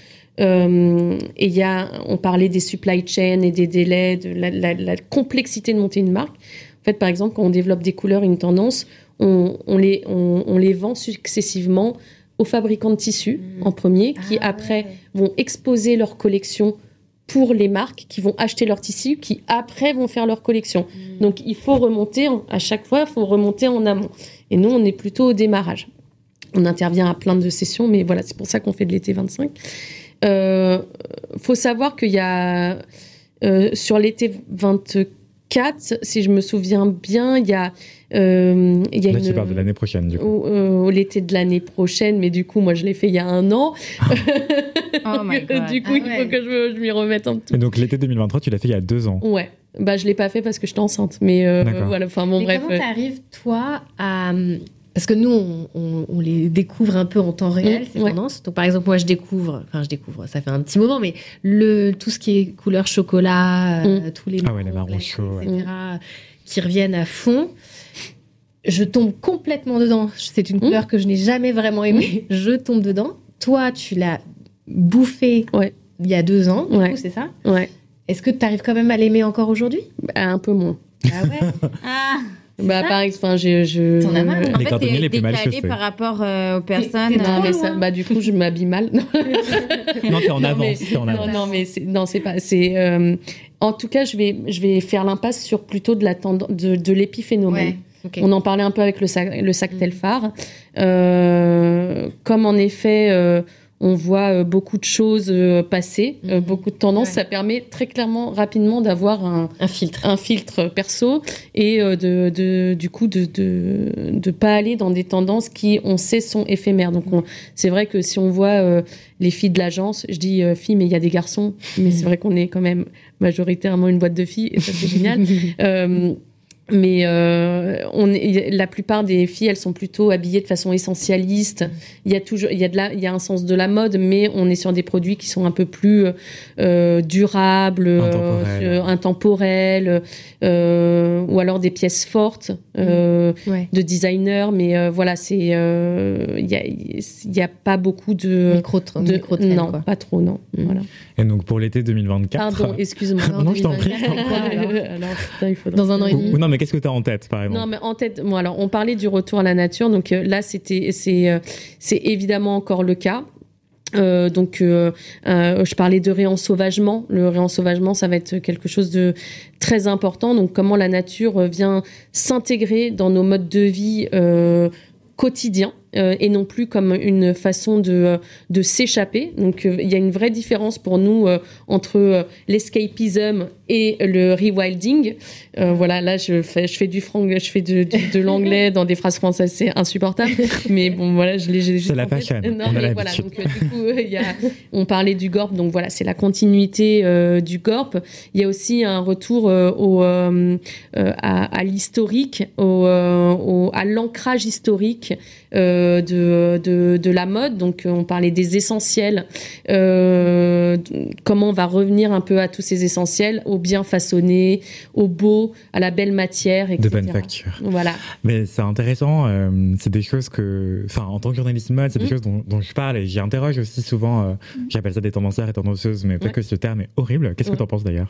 Euh, et il y a, on parlait des supply chains et des délais, de la, la, la complexité de monter une marque. En fait, par exemple, quand on développe des couleurs, une tendance, on, on, les, on, on les vend successivement aux fabricants de tissus mmh. en premier, qui ah, après ouais. vont exposer leur collection pour les marques qui vont acheter leur tissu, qui après vont faire leur collection. Mmh. Donc, il faut remonter, en, à chaque fois, il faut remonter en amont. Et nous, on est plutôt au démarrage. On intervient à plein de sessions, mais voilà, c'est pour ça qu'on fait de l'été vingt-cinq. Il euh, faut savoir qu'il y a, euh, sur l'été vingt-quatre, si je me souviens bien, il y a... Euh, il y a Là, une, tu parles de l'année prochaine, du coup. Euh, l'été de l'année prochaine, mais du coup, moi, je l'ai fait il y a un an. Oh my God. Du coup, ah, il ouais. faut que je, je m'y remette un tout. Et donc, l'été deux mille vingt-trois, tu l'as fait il y a deux ans. Ouais. Bah, je l'ai pas fait parce que j'étais enceinte. Mais euh, voilà, enfin, bon, mais bref. Comment t'arrives, toi, à... Parce que nous, on, on, on les découvre un peu en temps réel, mmh, ces ouais. tendances. Donc, par exemple, moi, je découvre, enfin, je découvre, ça fait un petit moment, mais le, tout ce qui est couleur chocolat, mmh. euh, tous les ah ouais, les marrons chauds, et cetera, ouais. qui reviennent à fond. Je tombe complètement dedans. C'est une couleur mmh. que je n'ai jamais vraiment aimée. Mmh. Je tombe dedans. Toi, tu l'as bouffée ouais. il y a deux ans, du ouais. coup, c'est ça ? Ouais. Est-ce que tu arrives quand même à l'aimer encore aujourd'hui ? Bah, un peu moins. Ah ouais Ah bah, par exemple, je. je... T'en as marre ? En fait, t'es décalée par rapport euh, aux personnes. T'es, t'es non, mais ça, bah, du coup, je m'habille mal. Non, t'es en avance. Non, mais, t'es en avance. Non, non, mais c'est, non, c'est pas. C'est, euh, en tout cas, je vais, je vais faire l'impasse sur plutôt de, la tend- de, de l'épiphénomène. Ouais. Okay. On en parlait un peu avec le sac, le sac mmh. Telfar. Euh, comme en effet, euh, on voit beaucoup de choses euh, passer, mmh. euh, beaucoup de tendances, ouais. ça permet très clairement, rapidement d'avoir un, un filtre, un filtre perso et euh, de, de, du coup de de de pas aller dans des tendances qui, on sait, sont éphémères. Donc, on, c'est vrai que si on voit euh, les filles de l'agence, je dis euh, filles, mais il y a des garçons, mais c'est vrai qu'on est quand même majoritairement une boîte de filles et ça c'est génial. euh, Mais euh, on est, la plupart des filles, elles sont plutôt habillées de façon essentialiste. Il y a toujours, il y a de la, il y a un sens de la mode, mais on est sur des produits qui sont un peu plus euh, durables, intemporels, euh, intemporels euh, ou alors des pièces fortes euh, ouais. de designer. Mais euh, voilà, c'est, euh, il y a, il y a pas beaucoup de micro, de micro non, quoi. Pas trop, non. Mmh. Voilà. Et donc pour l'été deux mille vingt-quatre. Pardon, excuse-moi. Non, non je t'en prie. alors, alors putain, il faudra... Dans un an et demi. Ou, ou non, mais qu'est-ce que tu as en tête, par exemple ? Non, mais en tête, bon, alors, on parlait du retour à la nature. Donc euh, là, c'était, c'est, euh, c'est évidemment encore le cas. Euh, donc, euh, euh, je parlais de réensauvagement. Le réensauvagement, ça va être quelque chose de très important. Donc, comment la nature vient s'intégrer dans nos modes de vie euh, quotidiens. Euh, et non plus comme une façon de, de s'échapper. Donc, euh, il y a une vraie différence pour nous euh, entre euh, l'escapism et le rewilding. Euh, voilà, là, je fais, je fais du franc, je fais de, de, de l'anglais dans des phrases françaises, c'est insupportable. Mais bon, voilà, je l'ai... J'ai, c'est la fashion. Non, mais voilà, donc euh, du coup, il y a, on parlait du G O R P, donc voilà, c'est la continuité euh, du G O R P. Il y a aussi un retour euh, au, euh, à, à l'historique, au, au, à l'ancrage historique euh, de, de, de la mode. Donc, on parlait des essentiels. Euh, comment on va revenir un peu à tous ces essentiels, au bien façonné, au beau, à la belle matière, et cetera. De bonne facture. Voilà. Mais c'est intéressant. Euh, c'est des choses que, enfin, en tant que journaliste mode, c'est des mmh. choses dont, dont je parle et j'y interroge aussi souvent. Euh, mmh. J'appelle ça des tendancières et tendanceuses, mais peut-être ouais. que ce terme est horrible. Qu'est-ce ouais. que tu en penses d'ailleurs ?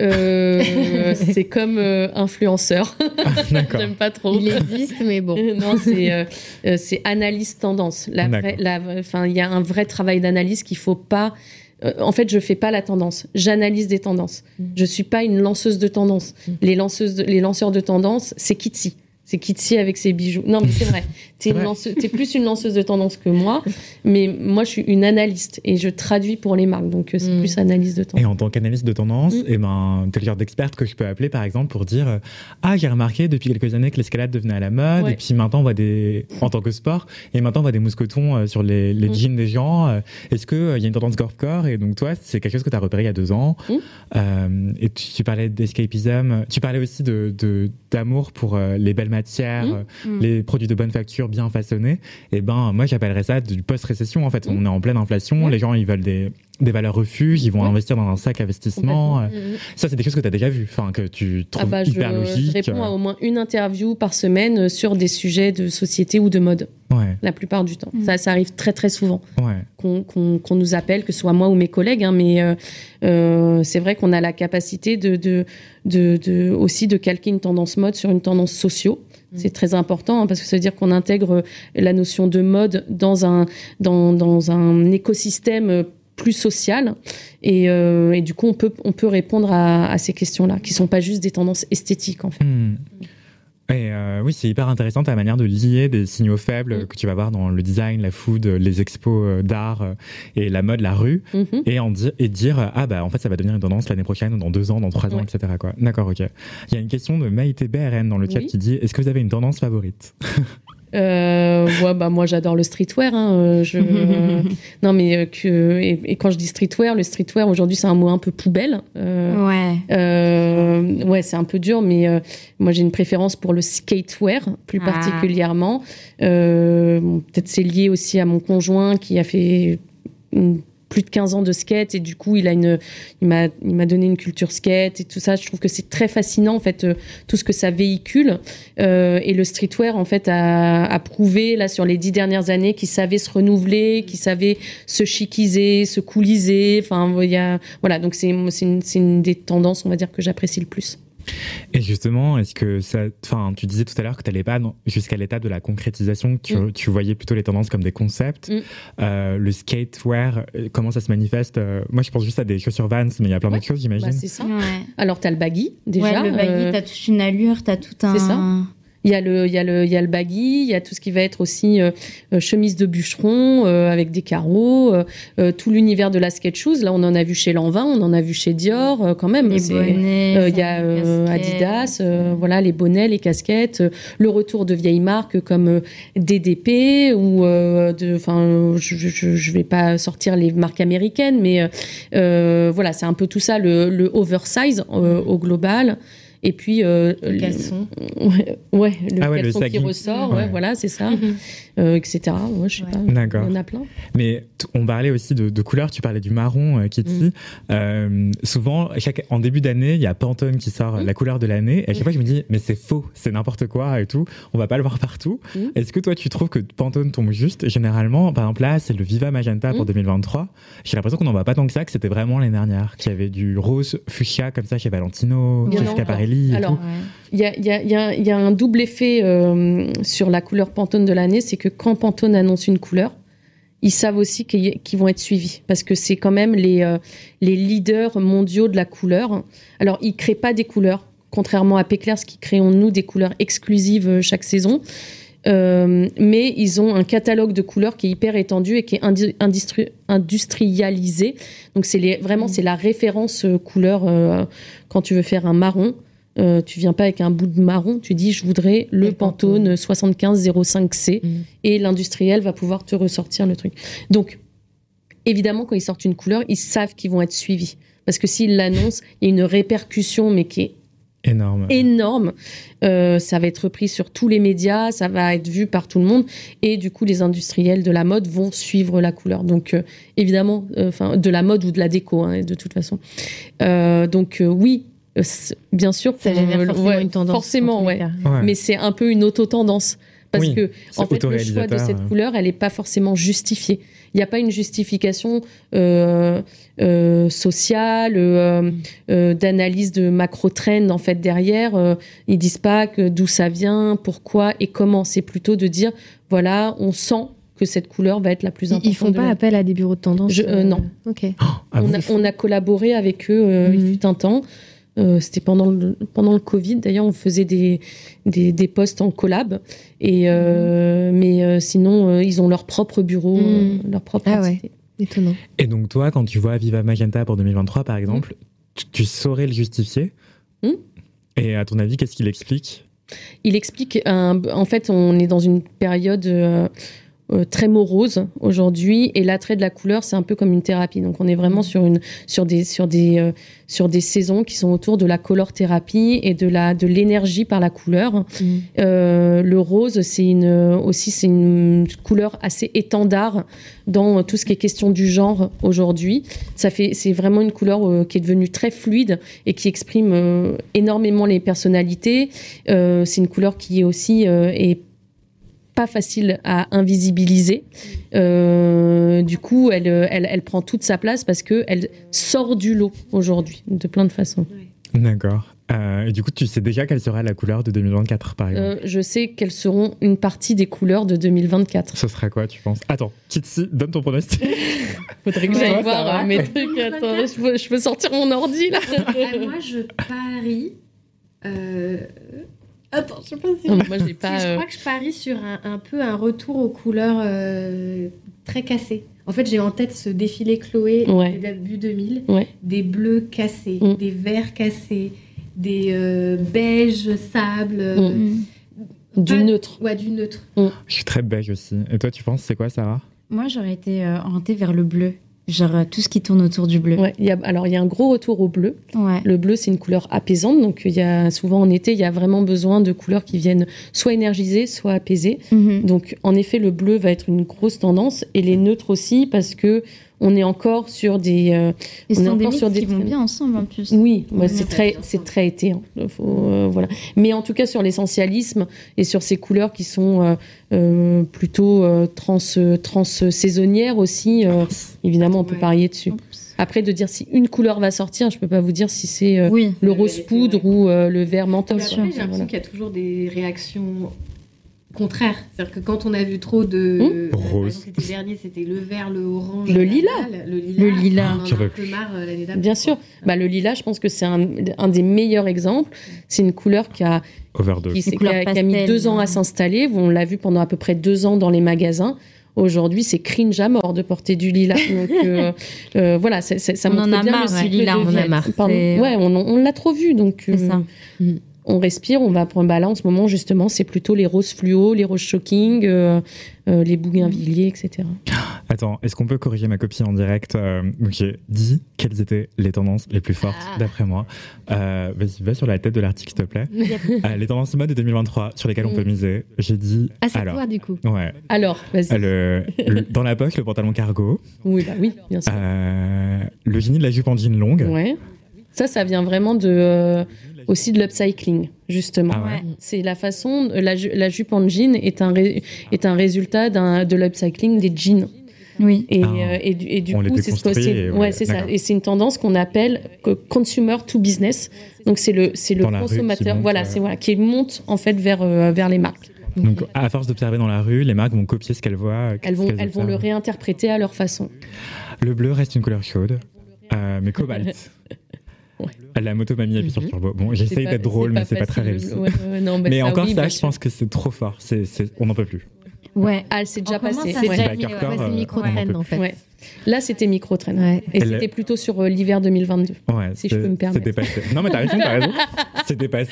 euh, C'est comme euh, influenceur. Ah, d'accord. J'aime pas trop. Il existe, mais bon. Non, c'est euh, c'est analyse tendance. La vraie, la, enfin, il y a un vrai travail d'analyse qu'il faut pas. Euh, en fait, je fais pas la tendance. J'analyse des tendances. Mmh. Je suis pas une lanceuse de tendance. Mmh. Les lanceuses, de, les lanceurs de tendance, c'est Kitsy. C'est Kitsy avec ses bijoux. Non, mais c'est vrai. T'es, une lanceuse, t'es plus une lanceuse de tendance que moi, mais moi, je suis une analyste et je traduis pour les marques. Donc, c'est mmh. plus analyse de tendance. Et en tant qu'analyste de tendance, mmh. eh ben, t'es le genre d'experte que je peux appeler, par exemple, pour dire euh, ah, j'ai remarqué depuis quelques années que l'escalade devenait à la mode, ouais. et puis maintenant, on voit des, en tant que sport, et maintenant, on voit des mousquetons euh, sur les, les mmh. jeans des gens. Euh, est-ce qu'il euh, y a une tendance corps-corps ? Et donc, toi, c'est quelque chose que tu as repéré il y a deux ans. Mmh. Euh, et tu, tu parlais d'escapism. Tu parlais aussi de, de, d'amour pour euh, les belles matières. Mmh. Mmh. Les produits de bonne facture bien façonnés, et ben moi j'appellerais ça du post-récession en fait. Mmh. On est en pleine inflation, mmh. les gens ils veulent des, des valeurs refuges, ils vont mmh. investir dans un sac investissement. Mmh. Ça c'est des choses que tu as déjà vues, enfin que tu trouves ah bah, hyper je, logiques. Je réponds à au moins une interview par semaine sur des sujets de société ou de mode. Ouais. La plupart du temps. Mmh. Ça, ça arrive très très souvent ouais. qu'on, qu'on, qu'on nous appelle, que ce soit moi ou mes collègues, hein, mais euh, euh, c'est vrai qu'on a la capacité de, de, de, de, aussi de calquer une tendance mode sur une tendance socio. C'est très important hein, parce que ça veut dire qu'on intègre la notion de mode dans un, dans, dans un écosystème plus sociales. Et, euh, et du coup, on peut, on peut répondre à, à ces questions-là, qui ne sont pas juste des tendances esthétiques, en fait. Mmh. Et euh, oui, c'est hyper intéressant ta manière de lier des signaux faibles mmh. que tu vas voir dans le design, la food, les expos d'art et la mode, la rue, mmh. et, en di- et dire ah bah en fait ça va devenir une tendance l'année prochaine ou dans deux ans, dans trois ans, ouais. et cetera quoi. D'accord, ok. Il y a une question de Maïté B R N dans le chat oui. qui dit est-ce que vous avez une tendance favorite? Euh, ouais, bah moi j'adore le streetwear. Hein. Je, euh, non mais euh, que et, et quand je dis streetwear, le streetwear aujourd'hui c'est un mot un peu poubelle. Euh, ouais. Euh, ouais, c'est un peu dur, mais euh, moi j'ai une préférence pour le skatewear plus ah. particulièrement. Euh, bon, peut-être c'est lié aussi à mon conjoint qui a fait une plus de quinze ans de skate et du coup il a une il m'a il m'a donné une culture skate et tout ça. Je trouve que c'est très fascinant en fait euh, tout ce que ça véhicule euh, et le streetwear en fait a, a prouvé là sur les dix dernières années qu'il savait se renouveler, qu'il savait se chiquiser, se cooliser. Enfin il y a voilà donc c'est c'est une, c'est une des tendances on va dire que j'apprécie le plus. Et justement, est-ce que ça, enfin, tu disais tout à l'heure que tu n'allais pas jusqu'à l'étape de la concrétisation, que tu, mm. tu voyais plutôt les tendances comme des concepts. Mm. Euh, le skatewear, comment ça se manifeste? Moi, je pense juste à des chaussures Vans, mais il y a plein ouais. d'autres choses, j'imagine. Bah, c'est ça. Ouais. Alors, tu as le baggy, déjà. Ouais, le baggy, euh... tu as toute une allure, tu as tout un... C'est ça. Il y a le, il y a le, il y a le baggy, il y a tout ce qui va être aussi euh, chemise de bûcheron euh, avec des carreaux, euh, tout l'univers de la skate shoes. Là, on en a vu chez Lanvin, on en a vu chez Dior, euh, quand même. Les c'est, bonnets, euh, il y a euh, Adidas, euh, voilà, les bonnets, les casquettes, euh, le retour de vieilles marques comme euh, D D P ou euh, de, enfin, je, je, je vais pas sortir les marques américaines, mais euh, voilà, c'est un peu tout ça, le, le oversize euh, au global. Et puis euh, le caleçon, ouais, ouais le ah ouais, caleçon le qui ressort, ouais. Ouais, voilà, c'est ça, mm-hmm. euh, et cetera. Ouais, je sais ouais. pas, D'accord. il y en a plein. Mais t- on parlait aussi de, de couleurs. Tu parlais du marron, euh, Kitty. Mm. Euh, souvent, chaque, en début d'année, il y a Pantone qui sort mm. la couleur de l'année. Et à chaque mm. fois, je me dis, mais c'est faux, c'est n'importe quoi et tout. On va pas le voir partout. Mm. Est-ce que toi, tu trouves que Pantone tombe juste? Généralement, par exemple, là, c'est le Viva Magenta pour mm. deux mille vingt-trois. J'ai l'impression qu'on n'en voit pas tant que ça, que c'était vraiment l'année dernière, qu'il y avait du rose fuchsia comme ça chez Valentino, chez Schiaparelli. Alors, ouais. Il y a, y, a, y, a, y a un double effet euh, sur la couleur Pantone de l'année, c'est que quand Pantone annonce une couleur, ils savent aussi qu'ils, qu'ils vont être suivis, parce que c'est quand même les, euh, les leaders mondiaux de la couleur. Alors, ils ne créent pas des couleurs, contrairement à Péclairs, qui créons nous des couleurs exclusives chaque saison. Euh, mais ils ont un catalogue de couleurs qui est hyper étendu et qui est indi- industri- industrialisé. Donc, c'est les, vraiment, c'est la référence couleur euh, quand tu veux faire un marron. Euh, tu viens pas avec un bout de marron, tu dis je voudrais le Pantone, Pantone soixante-quinze zéro cinq C mmh. et l'industriel va pouvoir te ressortir le truc. Donc évidemment quand ils sortent une couleur, ils savent qu'ils vont être suivis parce que s'ils l'annoncent, il y a une répercussion mais qui est énorme. Énorme. Euh, ça va être repris sur tous les médias, ça va être vu par tout le monde et du coup les industriels de la mode vont suivre la couleur. Donc euh, évidemment, enfin euh, de la mode ou de la déco hein, de toute façon. Euh, donc euh, oui. Bien sûr, ça génère forcément ouais, une tendance. Forcément, ouais. ouais. Mais c'est un peu une auto-tendance. Parce oui, que, en fait, le choix de cette euh... couleur, elle n'est pas forcément justifiée. Il n'y a pas une justification euh, euh, sociale, euh, euh, d'analyse de macro-trend, en fait, derrière. Euh, ils ne disent pas que d'où ça vient, pourquoi et comment. C'est plutôt de dire, voilà, on sent que cette couleur va être la plus importante. Ils font pas la... appel à des bureaux de tendance Je, euh, Non. Ok. Oh, ah on, a, on a collaboré avec eux euh, mm-hmm. il fut un temps. Euh, c'était pendant le, pendant le Covid. D'ailleurs, on faisait des, des, des posts en collab. Et, euh, mmh. Mais euh, sinon, euh, ils ont leur propre bureau, mmh. euh, leur propre ah entité. Ouais. Étonnant. Et donc, toi, quand tu vois Viva Magenta pour deux mille vingt-trois, par exemple, mmh. tu, tu saurais le justifier. Mmh. Et à ton avis, qu'est-ce qu'il explique? Il explique... Un, en fait, on est dans une période... Euh, Euh, très morose aujourd'hui et l'attrait de la couleur c'est un peu comme une thérapie donc on est vraiment sur une sur des sur des euh, sur des saisons qui sont autour de la color thérapie et de la de l'énergie par la couleur. Mmh. Euh, le rose c'est une aussi c'est une couleur assez étendard dans tout ce qui est question du genre aujourd'hui. Ça fait c'est vraiment une couleur euh, qui est devenue très fluide et qui exprime euh, énormément les personnalités. Euh, c'est une couleur qui est aussi euh, est pas facile à invisibiliser. Euh, du coup, elle, elle, elle prend toute sa place parce qu'elle sort du lot aujourd'hui, de plein de façons. D'accord. Euh, et du coup, tu sais déjà quelle sera la couleur de deux mille vingt-quatre, par exemple euh, Je sais quelles seront une partie des couleurs de deux mille vingt-quatre. Ce sera quoi, tu penses? Attends, Kitsi, donne ton pronostic. Faudrait que j'aille ouais, voir mes trucs. Attends, je peux, je peux sortir mon ordi, là. euh, Moi, je parie... Euh... Attends, je sais pas si... Non, moi, j'ai pas, je crois que je parie sur un, un peu un retour aux couleurs euh, très cassées. En fait, j'ai en tête ce défilé Chloé ouais. des débuts deux mille, ouais. des bleus cassés, mm. des verts cassés, des euh, beiges sable. Euh, mm. Du pas... neutre. Ouais, du neutre. Mm. Je suis très beige aussi. Et toi, tu penses, c'est quoi, Sarah? Moi, j'aurais été euh, orientée vers le bleu. Genre euh, tout ce qui tourne autour du bleu. Ouais, y a, alors, il y a un gros retour au bleu. Ouais. Le bleu, c'est une couleur apaisante. Donc, y a, souvent en été, il y a vraiment besoin de couleurs qui viennent soit énergiser, soit apaiser. Mm-hmm. Donc, en effet, le bleu va être une grosse tendance. Et les neutres aussi, parce que on est encore sur des... Euh, Et on sont est des encore sur des qui vont bien ensemble, en plus. Oui, ouais, c'est, très, c'est très été. Hein. Faut, euh, voilà. Mais en tout cas, sur l'essentialisme et sur ces couleurs qui sont euh, euh, plutôt euh, trans, trans saisonnières aussi, euh, évidemment, on peut ouais. parier dessus. Après, de dire si une couleur va sortir, je ne peux pas vous dire si c'est euh, oui. le rose poudre ou euh, le vert menthol. Après, j'ai l'impression voilà. qu'il y a toujours des réactions contraires. C'est-à-dire que quand on a vu trop de... Mmh. Rose. L'été dernier, c'était le vert, le orange... Le lilas. Le lilas. Le lilas. On en a un peu marre l'année d'après. Bien sûr. Bah, le lilas, je pense que c'est un, un des meilleurs exemples. C'est une couleur qui a, qui, qui, a, qui a mis deux ans à s'installer. On l'a vu pendant à peu près deux ans dans les magasins. Aujourd'hui, c'est cringe à mort de porter du lilas. Donc, euh, euh, voilà, c'est, c'est, ça on montre en a bien marre, le cycle ouais, lilas, de on vie. en a marre. Ouais, on, on l'a trop vu. Donc, c'est euh, ça. On respire, on va prendre. Bah là, en ce moment, justement, c'est plutôt les roses fluo, les roses shocking, euh, euh, les bougainvilliers, et cetera. Attends, est-ce qu'on peut corriger ma copie en direct? euh, Donc, j'ai dit quelles étaient les tendances les plus fortes, ah. d'après moi. Euh, vas-y, va sur la tête de l'article, s'il te plaît. euh, les tendances mode de deux mille vingt-trois sur lesquelles on peut miser. J'ai dit. Ah, c'est alors, toi, du coup. Ouais. Alors, vas-y. Le, le, dans la poche, le pantalon cargo. Oui, bah oui, bien sûr. Euh, le génie de la jupe en jean longue. Ouais. Ça, ça vient vraiment de. Euh, aussi de l'upcycling, justement. Ah ouais. C'est la façon, la, la jupe en jean est un, ré, est un résultat d'un, de l'upcycling des jeans. Oui. Et, ah, euh, et, et, et du on coup, c'est, c'est, et ouais, c'est ça. Et c'est une tendance qu'on appelle consumer to business. Donc, c'est le, c'est le consommateur monte, voilà, euh... c'est, voilà, qui monte en fait vers, euh, vers les marques. Donc, à force d'observer dans la rue, les marques vont copier ce qu'elles voient. Elles vont, qu'elles elles vont le réinterpréter à leur façon. Le bleu reste une couleur chaude, euh, mais cobalt. Ouais. La motomamie appuie mm-hmm. sur turbo. Bon, j'essaye pas, d'être drôle, mais c'est pas très réussi. Ouais, ouais, non, bah mais ça, encore oui, ça, je pense que c'est trop fort. C'est, c'est... On n'en peut plus. Ouais, ah, c'est déjà passé. Ça, c'est déjà mis, ouais, ouais, c'est micro-trend en fait. Ouais. Là, c'était micro-trend. Ouais. Et Elle... c'était plutôt sur euh, l'hiver deux mille vingt-deux. Ouais, si je peux me permettre. C'était passé. Non, mais t'as raison, t'as raison. C'était passé.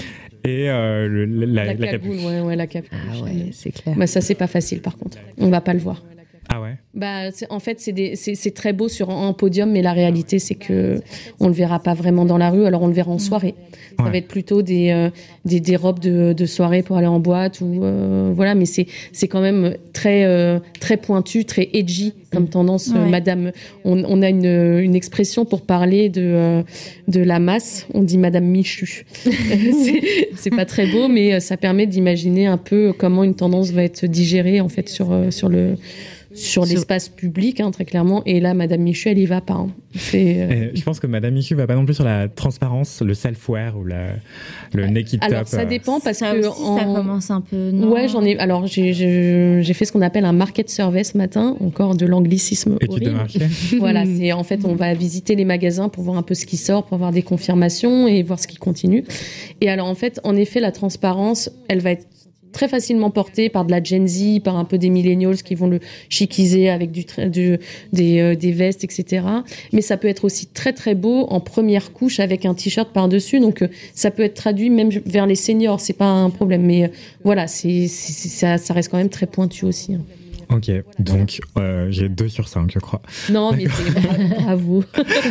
Et euh, le, la, la, la cagoule. Ouais, ouais, la cagoule. Ah ouais, c'est clair. Bah, ça, c'est pas facile par contre. On va pas le voir. Ah ouais. Bah, c'est, en fait, c'est, des, c'est, c'est très beau sur un, un podium, mais la réalité, c'est que on le verra pas vraiment dans la rue. Alors, on le verra en soirée. Ça ouais. va être plutôt des, euh, des, des robes de, de soirée pour aller en boîte ou euh, voilà. Mais c'est, c'est quand même très, euh, très pointu, très edgy comme tendance. Ouais. Euh, Madame, on, on a une, une expression pour parler de, euh, de la masse. On dit Madame Michu. c'est, c'est pas très beau, mais ça permet d'imaginer un peu comment une tendance va être digérée en fait sur, euh, sur le sur l'espace public, hein, très clairement. Et là, Madame Michu, elle y va pas. Hein. C'est, euh... je pense que Madame Michu va pas non plus sur la transparence, le self-wear ou la, le naked top. Alors, ça dépend parce ça que... Aussi, en... ça commence un peu... Non. Ouais, j'en ai... Alors, j'ai, j'ai, j'ai fait ce qu'on appelle un market survey ce matin, encore de l'anglicisme Étude horrible. de marché. Voilà, c'est, en fait, on va visiter les magasins pour voir un peu ce qui sort, pour avoir des confirmations et voir ce qui continue. Et alors, en fait, en effet, la transparence, elle va être très facilement porté par de la Gen Z, par un peu des millennials qui vont le chiquiser avec du, du, des, euh, des vestes, et cetera. Mais ça peut être aussi très très beau en première couche avec un t-shirt par-dessus. Donc euh, ça peut être traduit même vers les seniors, c'est pas un problème. Mais euh, voilà, c'est, c'est, c'est, ça, ça reste quand même très pointu aussi. Hein. Ok, donc euh, j'ai deux sur cinq, je crois. Non, mais c'est bravo.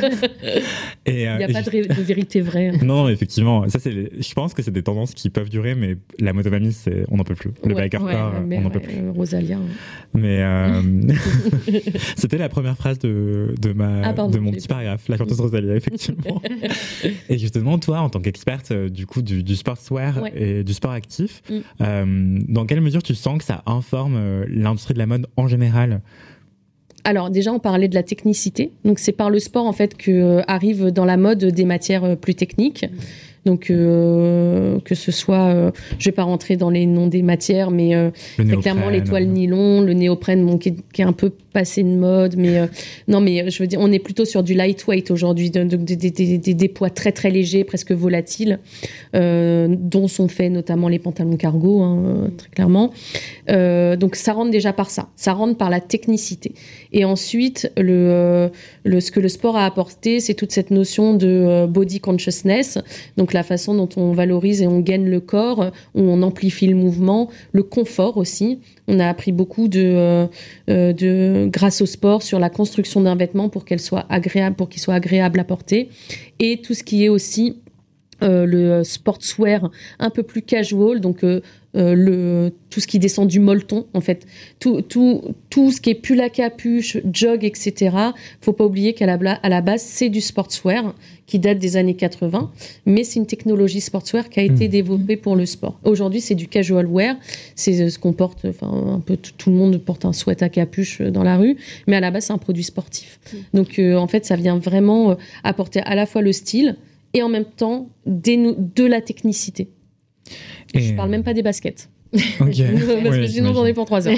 Et, euh, Il n'y a pas de, ré- de vérité vraie. Hein. Non, effectivement, ça c'est. Les... Je pense que c'est des tendances qui peuvent durer, mais la motomamie, c'est on n'en peut plus. Le ouais, biker ouais, core, on n'en peut ouais, plus. Euh, Rosalia. Ouais. Mais euh... c'était la première phrase de de ma ah, pardon, de mon petit paragraphe, la chanteuse Rosalia, effectivement. Et justement, toi, en tant qu'experte euh, du coup du, du sportswear ouais. et du sport actif, mm. euh, dans quelle mesure tu sens que ça informe euh, l'industrie de la mode en général? Alors déjà, on parlait de la technicité. Donc c'est par le sport en fait que euh, arrivent dans la mode des matières euh, plus techniques. Donc, euh, que ce soit, euh, je vais pas rentrer dans les noms des matières, mais euh, très clairement les toiles nylon, le néoprène, bon, qui, est, qui est un peu passé de mode, mais euh, non, mais je veux dire, on est plutôt sur du lightweight aujourd'hui, de, de, de, de, de, de, des poids très très légers, presque volatiles, euh, dont sont faits notamment les pantalons cargo, hein, très clairement. Euh, donc ça rentre déjà par ça, ça rentre par la technicité. Et ensuite, le, euh, le, ce que le sport a apporté, c'est toute cette notion de euh, body consciousness, donc la façon dont on valorise et on gaine le corps, où on amplifie le mouvement, le confort aussi. On a appris beaucoup de, euh, de, grâce au sport sur la construction d'un vêtement pour qu'elle soit agréable, pour qu'il soit agréable à porter, et tout ce qui est aussi Euh, le sportswear un peu plus casual, donc euh, euh, le, tout ce qui descend du molleton, en fait. Tout, tout, tout ce qui est pull à capuche, jog, et cetera. Faut pas oublier qu'à la, à la base, c'est du sportswear qui date des années quatre-vingts, mais c'est une technologie sportswear qui a été mmh. développée pour le sport. Aujourd'hui, c'est du casual wear, c'est ce qu'on porte, enfin, un peu tout, tout le monde porte un sweat à capuche dans la rue, mais à la base, c'est un produit sportif. Mmh. Donc, euh, en fait, ça vient vraiment euh, apporter à la fois le style, et en même temps de la technicité. Et je parle même pas des baskets. Okay. Parce oui, que sinon j'en ai pour trois heures.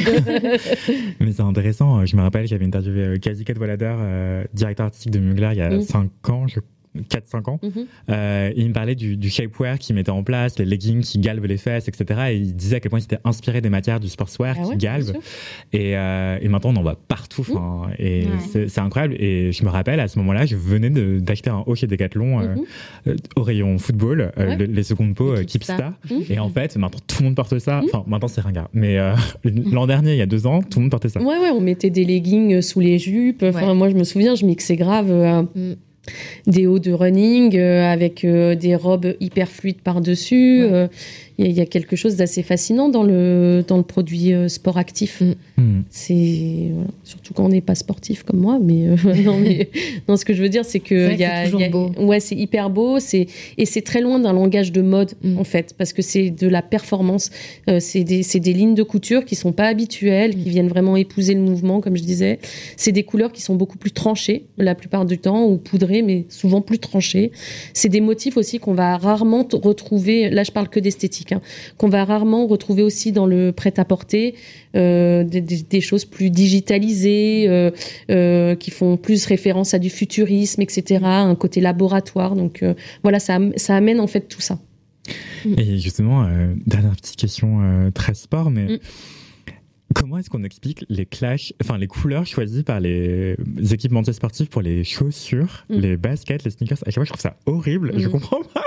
Mais c'est intéressant. Je me rappelle, j'avais interviewé Kazi Cadwallader, euh, directeur artistique de Mugler, il y a mmh. cinq ans, je quatre cinq ans. Mm-hmm. Euh, il me parlait du, du shapewear qu'il mettait en place, les leggings qui galvent les fesses, et cetera. Et il disait à quel point il s'était inspiré des matières du sportswear ah qui ouais, galvent. Et, euh, et maintenant, on en voit partout. Mm-hmm. Et ouais. c'est, c'est incroyable. Et je me rappelle, à ce moment-là, je venais de, d'acheter un haut chez Decathlon euh, mm-hmm. euh, au rayon football, euh, ouais. le, les secondes peaux euh, Keepstar. Mm-hmm. Et en fait, maintenant, tout le monde porte ça. Enfin, maintenant, c'est ringard. Mais euh, l'an dernier, il y a deux ans, tout le monde portait ça. Ouais, ouais, on mettait des leggings sous les jupes. Enfin, ouais. Moi, je me souviens, je mixais grave... Euh, mm. des hauts de running euh, avec euh, des robes hyper fluides par-dessus. Il ouais. euh, y, y a quelque chose d'assez fascinant dans le, dans le produit euh, sport actif. Mm. C'est, voilà, surtout quand on n'est pas sportif comme moi. Mais, euh, non, mais non, ce que je veux dire, c'est que... C'est, y a, c'est toujours y a, beau. Ouais, c'est hyper beau. C'est, et c'est très loin d'un langage de mode, mm. en fait, parce que c'est de la performance. Euh, c'est, des, c'est des lignes de couture qui ne sont pas habituelles, mm. qui viennent vraiment épouser le mouvement, comme je disais. C'est des couleurs qui sont beaucoup plus tranchées, la plupart du temps, ou poudrées, mais souvent plus tranchés. C'est des motifs aussi qu'on va rarement t- retrouver, là je parle que d'esthétique, hein, qu'on va rarement retrouver aussi dans le prêt-à-porter, euh, des, des, des choses plus digitalisées, euh, euh, qui font plus référence à du futurisme, et cetera, un côté laboratoire. Donc euh, voilà, ça, ça amène en fait tout ça. Et justement, euh, dernière petite question euh, très sport, mais... Mm. Comment est-ce qu'on explique les clashs, enfin les couleurs choisies par les équipementiers sportifs pour les chaussures, mmh. les baskets, les sneakers? À chaque fois, je trouve ça horrible. Mmh. Je comprends pas.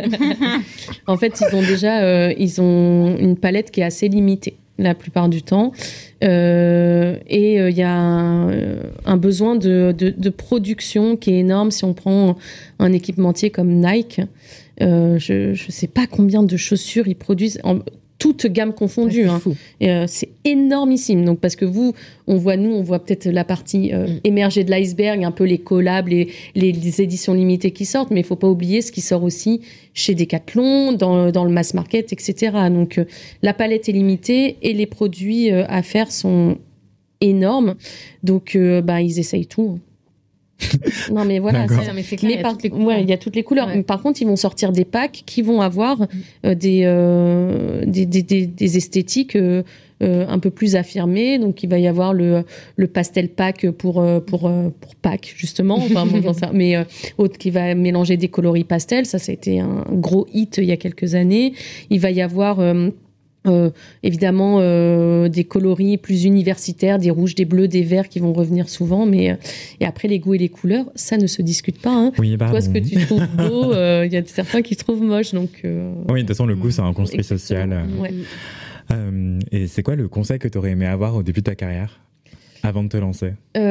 En fait, ils ont déjà, euh, ils ont une palette qui est assez limitée la plupart du temps, euh, et il euh, y a un, un besoin de, de, de production qui est énorme. Si on prend un équipementier comme Nike, euh, je ne sais pas combien de chaussures ils produisent. En, toute gamme confondue, ouais, c'est, hein. Et, euh, c'est énormissime. Donc parce que vous, on voit nous, on voit peut-être la partie euh, mm. émergée de l'iceberg, un peu les collabs, les, les, les éditions limitées qui sortent, mais il faut pas oublier ce qui sort aussi chez Decathlon, dans, dans le mass market, et cetera. Donc euh, la palette est limitée et les produits euh, à faire sont énormes. Donc euh, bah ils essayent tout. Hein. Non mais voilà, c'est, mais c'est clair, mais il y, par, ouais, il y a toutes les couleurs. Ouais. Par contre, ils vont sortir des packs qui vont avoir euh, des, euh, des, des, des, des esthétiques euh, euh, un peu plus affirmées. Donc il va y avoir le, le pastel pack pour, pour, pour Pâques, justement. Enfin, bon, ça, mais euh, autre qui va mélanger des coloris pastels. Ça, ça a été un gros hit il y a quelques années. Il va y avoir... Euh, Euh, évidemment euh, des coloris plus universitaires, des rouges, des bleus, des verts qui vont revenir souvent, mais euh, et après les goûts et les couleurs, ça ne se discute pas. Hein. Oui, toi, ce que tu trouves beau, il euh, y a certains qui trouvent moche, donc. Euh... Oui, de toute façon, le goût, c'est un construit social. Ouais. Euh, et c'est quoi le conseil que tu aurais aimé avoir au début de ta carrière, avant de te lancer?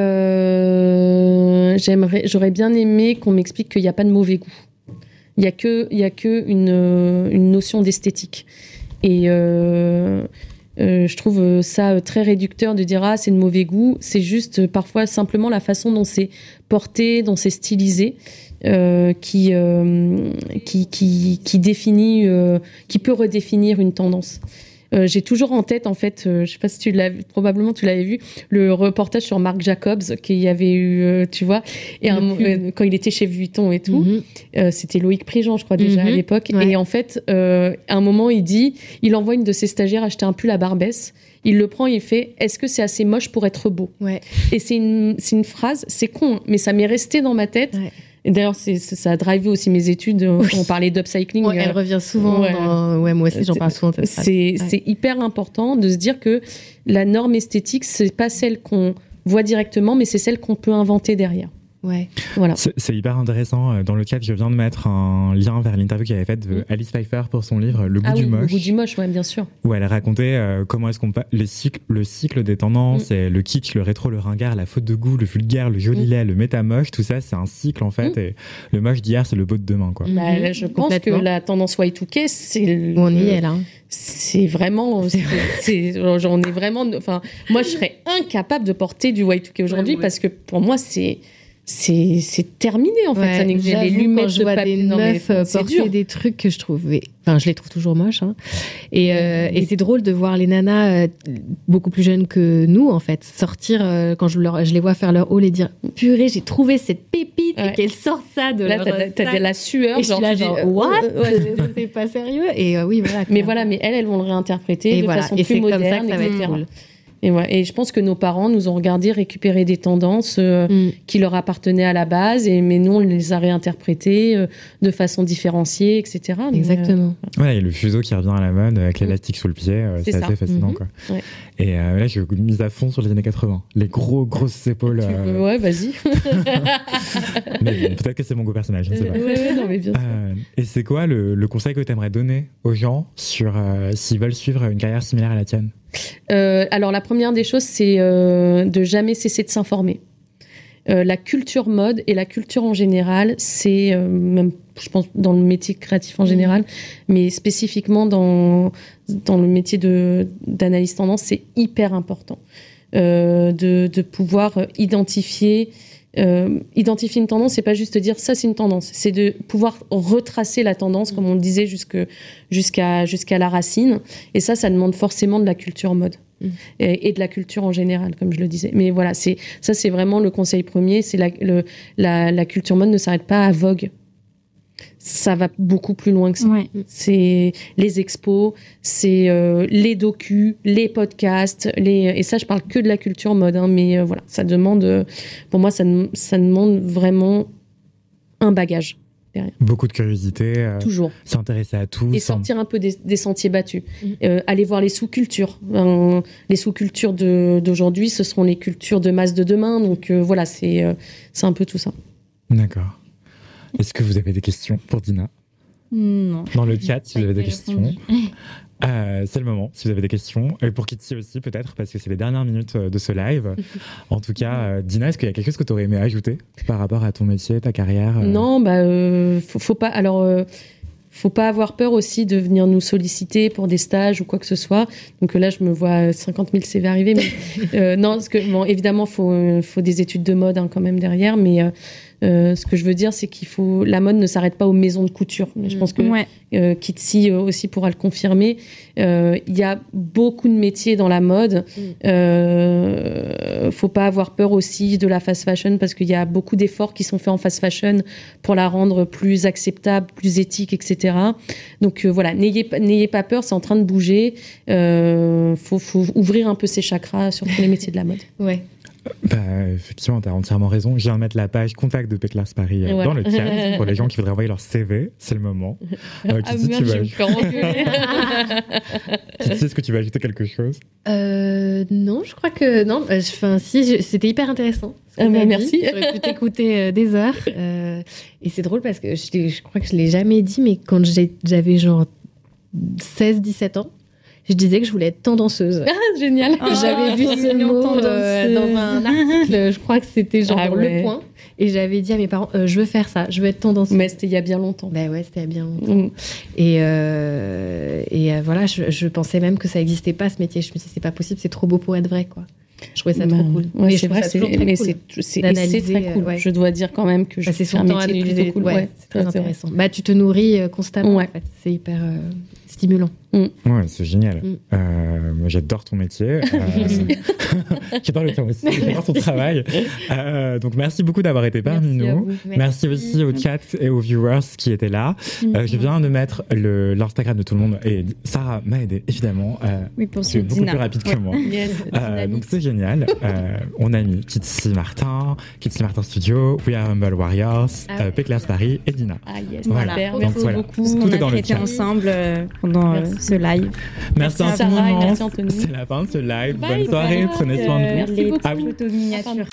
euh, j'aimerais, j'aurais bien aimé qu'on m'explique qu'il n'y a pas de mauvais goût. Il n'y a que, il y a que une, une notion d'esthétique. Et euh, euh, je trouve ça très réducteur de dire « Ah, c'est de mauvais goût ». C'est juste parfois simplement la façon dont c'est porté, dont c'est stylisé, euh, qui, euh, qui, qui, qui, définit, euh, qui peut redéfinir une tendance. euh, j'ai toujours en tête, en fait, euh, je sais pas si tu l'as vu, probablement tu l'avais vu, le reportage sur Marc Jacobs qu'il y avait eu, euh, tu vois, et un, euh, quand il était chez Vuitton et tout, mm-hmm. euh, c'était Loïc Prigent, je crois déjà mm-hmm. à l'époque, ouais. et en fait, euh, à un moment, il dit, il envoie une de ses stagiaires acheter un pull à Barbès, il le prend, il fait « Est-ce que c'est assez moche pour être beau ?» ouais. Et c'est une, c'est une phrase, c'est con, mais ça m'est resté dans ma tête. Ouais. Et d'ailleurs, c'est, ça a drivé aussi mes études. Oui. On parlait d'upcycling. Ouais, elle euh, revient souvent. Ouais. Dans... ouais, moi aussi, j'en parle souvent. C'est, ouais. c'est hyper important de se dire que la norme esthétique, c'est pas celle qu'on voit directement, mais c'est celle qu'on peut inventer derrière. Ouais. Voilà. C'est, c'est hyper intéressant. Dans le chat, je viens de mettre un lien vers l'interview qu'elle avait faite de Alice Pfeiffer pour son livre Le goût ah du oui, moche. Le goût du moche, ouais, bien sûr. Où elle racontait euh, comment est-ce qu'on pa- les cycles, le cycle des tendances, mm. et le kitsch, le rétro, le ringard, la faute de goût, le vulgaire, le joli lait, mm. le métamoche, tout ça, c'est un cycle en fait. Mm. Et le moche d'hier, c'est le beau de demain, quoi. Bah, là, je pense que la tendance Y deux K, c'est le, on y est là. C'est vraiment, c'est, c'est, on est vraiment. Enfin, moi, je serais incapable de porter du Y deux K aujourd'hui ouais, ouais. parce que pour moi, c'est. C'est, c'est terminé en fait, ouais, ça n'existe les lumettes quand je vois des meufs porter des trucs que je trouvais, enfin je les trouve toujours moches hein. et, euh, et c'est drôle de voir les nanas euh, beaucoup plus jeunes que nous en fait sortir euh, quand je, leur, je les vois faire leur haul et dire purée j'ai trouvé cette pépite ouais. et qu'elles sortent ça de là leur t'as, t'as de la sueur et genre, je suis là, genre what ouais, c'est pas sérieux et euh, oui voilà mais voilà mais elles elles vont le réinterpréter et de voilà. façon et plus moderne ça, ça et cetera cool. Et, ouais, et je pense que nos parents nous ont regardé récupérer des tendances euh, mm. qui leur appartenaient à la base, et, mais nous, on les a réinterprétées euh, de façon différenciée, et cetera. Exactement. Euh, ouais, et le fuseau qui revient à la mode avec mm. l'élastique sous le pied, euh, c'est, c'est assez fascinant. Mm-hmm. Quoi. Ouais. Et euh, là, je suis mise à fond sur les années quatre-vingts. Les gros, grosses épaules. Euh... Ouais, vas-y. mais bon, peut-être que c'est mon goût personnel, je ne sais pas. Ouais, ouais, non, mais bien sûr. Euh, et c'est quoi le, le conseil que tu aimerais donner aux gens sur euh, s'ils veulent suivre une carrière similaire à la tienne ? Euh, alors la première des choses, c'est euh, de jamais cesser de s'informer. Euh, la culture mode et la culture en général, c'est euh, même, je pense, dans le métier créatif en général, mmh. mais spécifiquement dans, dans le métier de, d'analyse tendance, c'est hyper important euh, de, de pouvoir identifier Euh, identifier une tendance, c'est pas juste dire ça c'est une tendance, c'est de pouvoir retracer la tendance, comme on le disait, jusque, jusqu'à, jusqu'à la racine. Et ça, ça demande forcément de la culture mode mmh. et, et de la culture en général, comme je le disais. Mais voilà, c'est, ça c'est vraiment le conseil premier, c'est la, le, la, la culture mode ne s'arrête pas à Vogue. Ça va beaucoup plus loin que ça. Ouais. C'est les expos, c'est euh, les docus, les podcasts, les... et ça, je parle que de la culture mode, hein, mais euh, voilà, ça demande, euh, pour moi, ça, ça demande vraiment un bagage derrière. Beaucoup de curiosité. Euh, Toujours. S'intéresser à tout. Et sans... sortir un peu des, des sentiers battus. Mmh. Euh, aller voir les sous-cultures. Euh, les sous-cultures de, d'aujourd'hui, ce seront les cultures de masse de demain. Donc euh, voilà, c'est, euh, c'est un peu tout ça. D'accord. Est-ce que vous avez des questions pour Dina ? Non. Dans le chat, si vous avez des questions. Euh, c'est le moment, si vous avez des questions. Et pour Kitsi aussi, peut-être, parce que c'est les dernières minutes de ce live. En tout cas, euh, Dina, est-ce qu'il y a quelque chose que tu aurais aimé ajouter par rapport à ton métier, ta carrière euh... Non, bah, euh, faut, faut pas. Alors. Euh... Faut pas avoir peur aussi de venir nous solliciter pour des stages ou quoi que ce soit. Donc là, je me vois cinquante mille C V arriver. Mais, euh, non, parce que, bon, évidemment, il faut, faut des études de mode hein, quand même derrière. Mais euh, euh, ce que je veux dire, c'est qu'il faut... La mode ne s'arrête pas aux maisons de couture. Mmh. Je pense que ouais. euh, Kitsi euh, aussi pourra le confirmer. Il euh, y a beaucoup de métiers dans la mode. Il mmh. euh, faut pas avoir peur aussi de la fast fashion parce qu'il y a beaucoup d'efforts qui sont faits en fast fashion pour la rendre plus acceptable, plus éthique, et cetera. Donc euh, voilà, n'ayez, n'ayez pas peur, c'est en train de bouger. Il euh, faut, faut ouvrir un peu ses chakras sur tous les métiers de la mode. Ouais. Bah, effectivement, tu as entièrement raison. Je viens de mettre la page contact de Péclars Paris euh, ouais. dans le chat pour les gens qui voudraient envoyer leur C V. C'est le moment. Euh, ah merde, tu vas... je vais me faire engueuler. Kitsi, est-ce que tu vas ajouter quelque chose ? euh, Non, je crois que non. Enfin, si, je... c'était hyper intéressant. Ah bah, merci. J'aurais pu t'écouter euh, des heures. Euh, et c'est drôle parce que je, je crois que je l'ai jamais dit, mais quand j'ai, j'avais genre seize dix-sept ans, je disais que je voulais être tendanceuse. Ah, génial. Oh, j'avais vu ce mot euh, dans un article, je crois que c'était genre ah, dans ouais. Le Point. Et j'avais dit à mes parents, euh, je veux faire ça, je veux être tendanceuse. Mais c'était il y a bien longtemps. Ben ouais, c'était il y a bien longtemps. Mm. Et, euh, et euh, voilà, je, je pensais même que ça n'existait pas, ce métier. Je me disais, c'est pas possible, c'est trop beau pour être vrai, quoi. Je trouvais ça bah, trop cool. Ouais, mais c'est vrai, c'est, mais cool c'est, c'est, c'est très cool. Ouais. Je dois dire quand même que je bah, fais un métier plutôt cool. Ouais, ouais, c'est très intéressant. Bah, tu te nourris constamment, ouais. en fait. C'est hyper euh, stimulant. Mm. Ouais, c'est génial. Mm. Euh, moi, j'adore ton métier. Euh, j'adore le temps aussi. J'adore ton travail. Euh, donc, merci beaucoup d'avoir été parmi merci nous. Merci. merci aussi au chat et aux viewers qui étaient là. Euh, je viens de mettre le, l'Instagram de tout le monde et Sarah m'a aidé, évidemment. Euh, oui, pour c'est beaucoup Dina. plus rapide que moi. Yes, euh, donc, c'est génial. Euh, on a mis Kitsi Martin, Kitsi Martin Studio, We Are Humble Warriors, ah, euh, Péclair Paris et Dina. Ah, yes. Voilà. Super. Donc, Merci voilà. beaucoup. Tout on est a dans le traité chat. ensemble euh, pendant euh, ce live. Merci, merci infiniment. Sarah et merci Anthony. C'est la fin de ce live. Bye, Bonne soirée. bye. Prenez soin de vous. Merci beaucoup. Ah oui. Photos miniatures.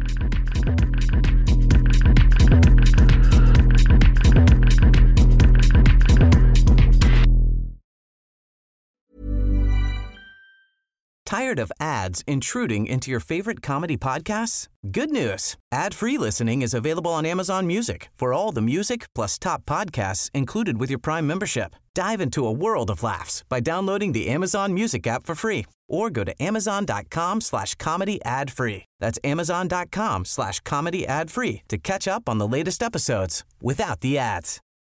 Tired of ads intruding into your favorite comedy podcasts? Good news. Ad-free listening is available on Amazon Music for all the music plus top podcasts included with your Prime membership. Dive into a world of laughs by downloading the Amazon Music app for free or go to amazon.com slash comedy ad free. That's amazon.com slash comedy ad free to catch up on the latest episodes without the ads.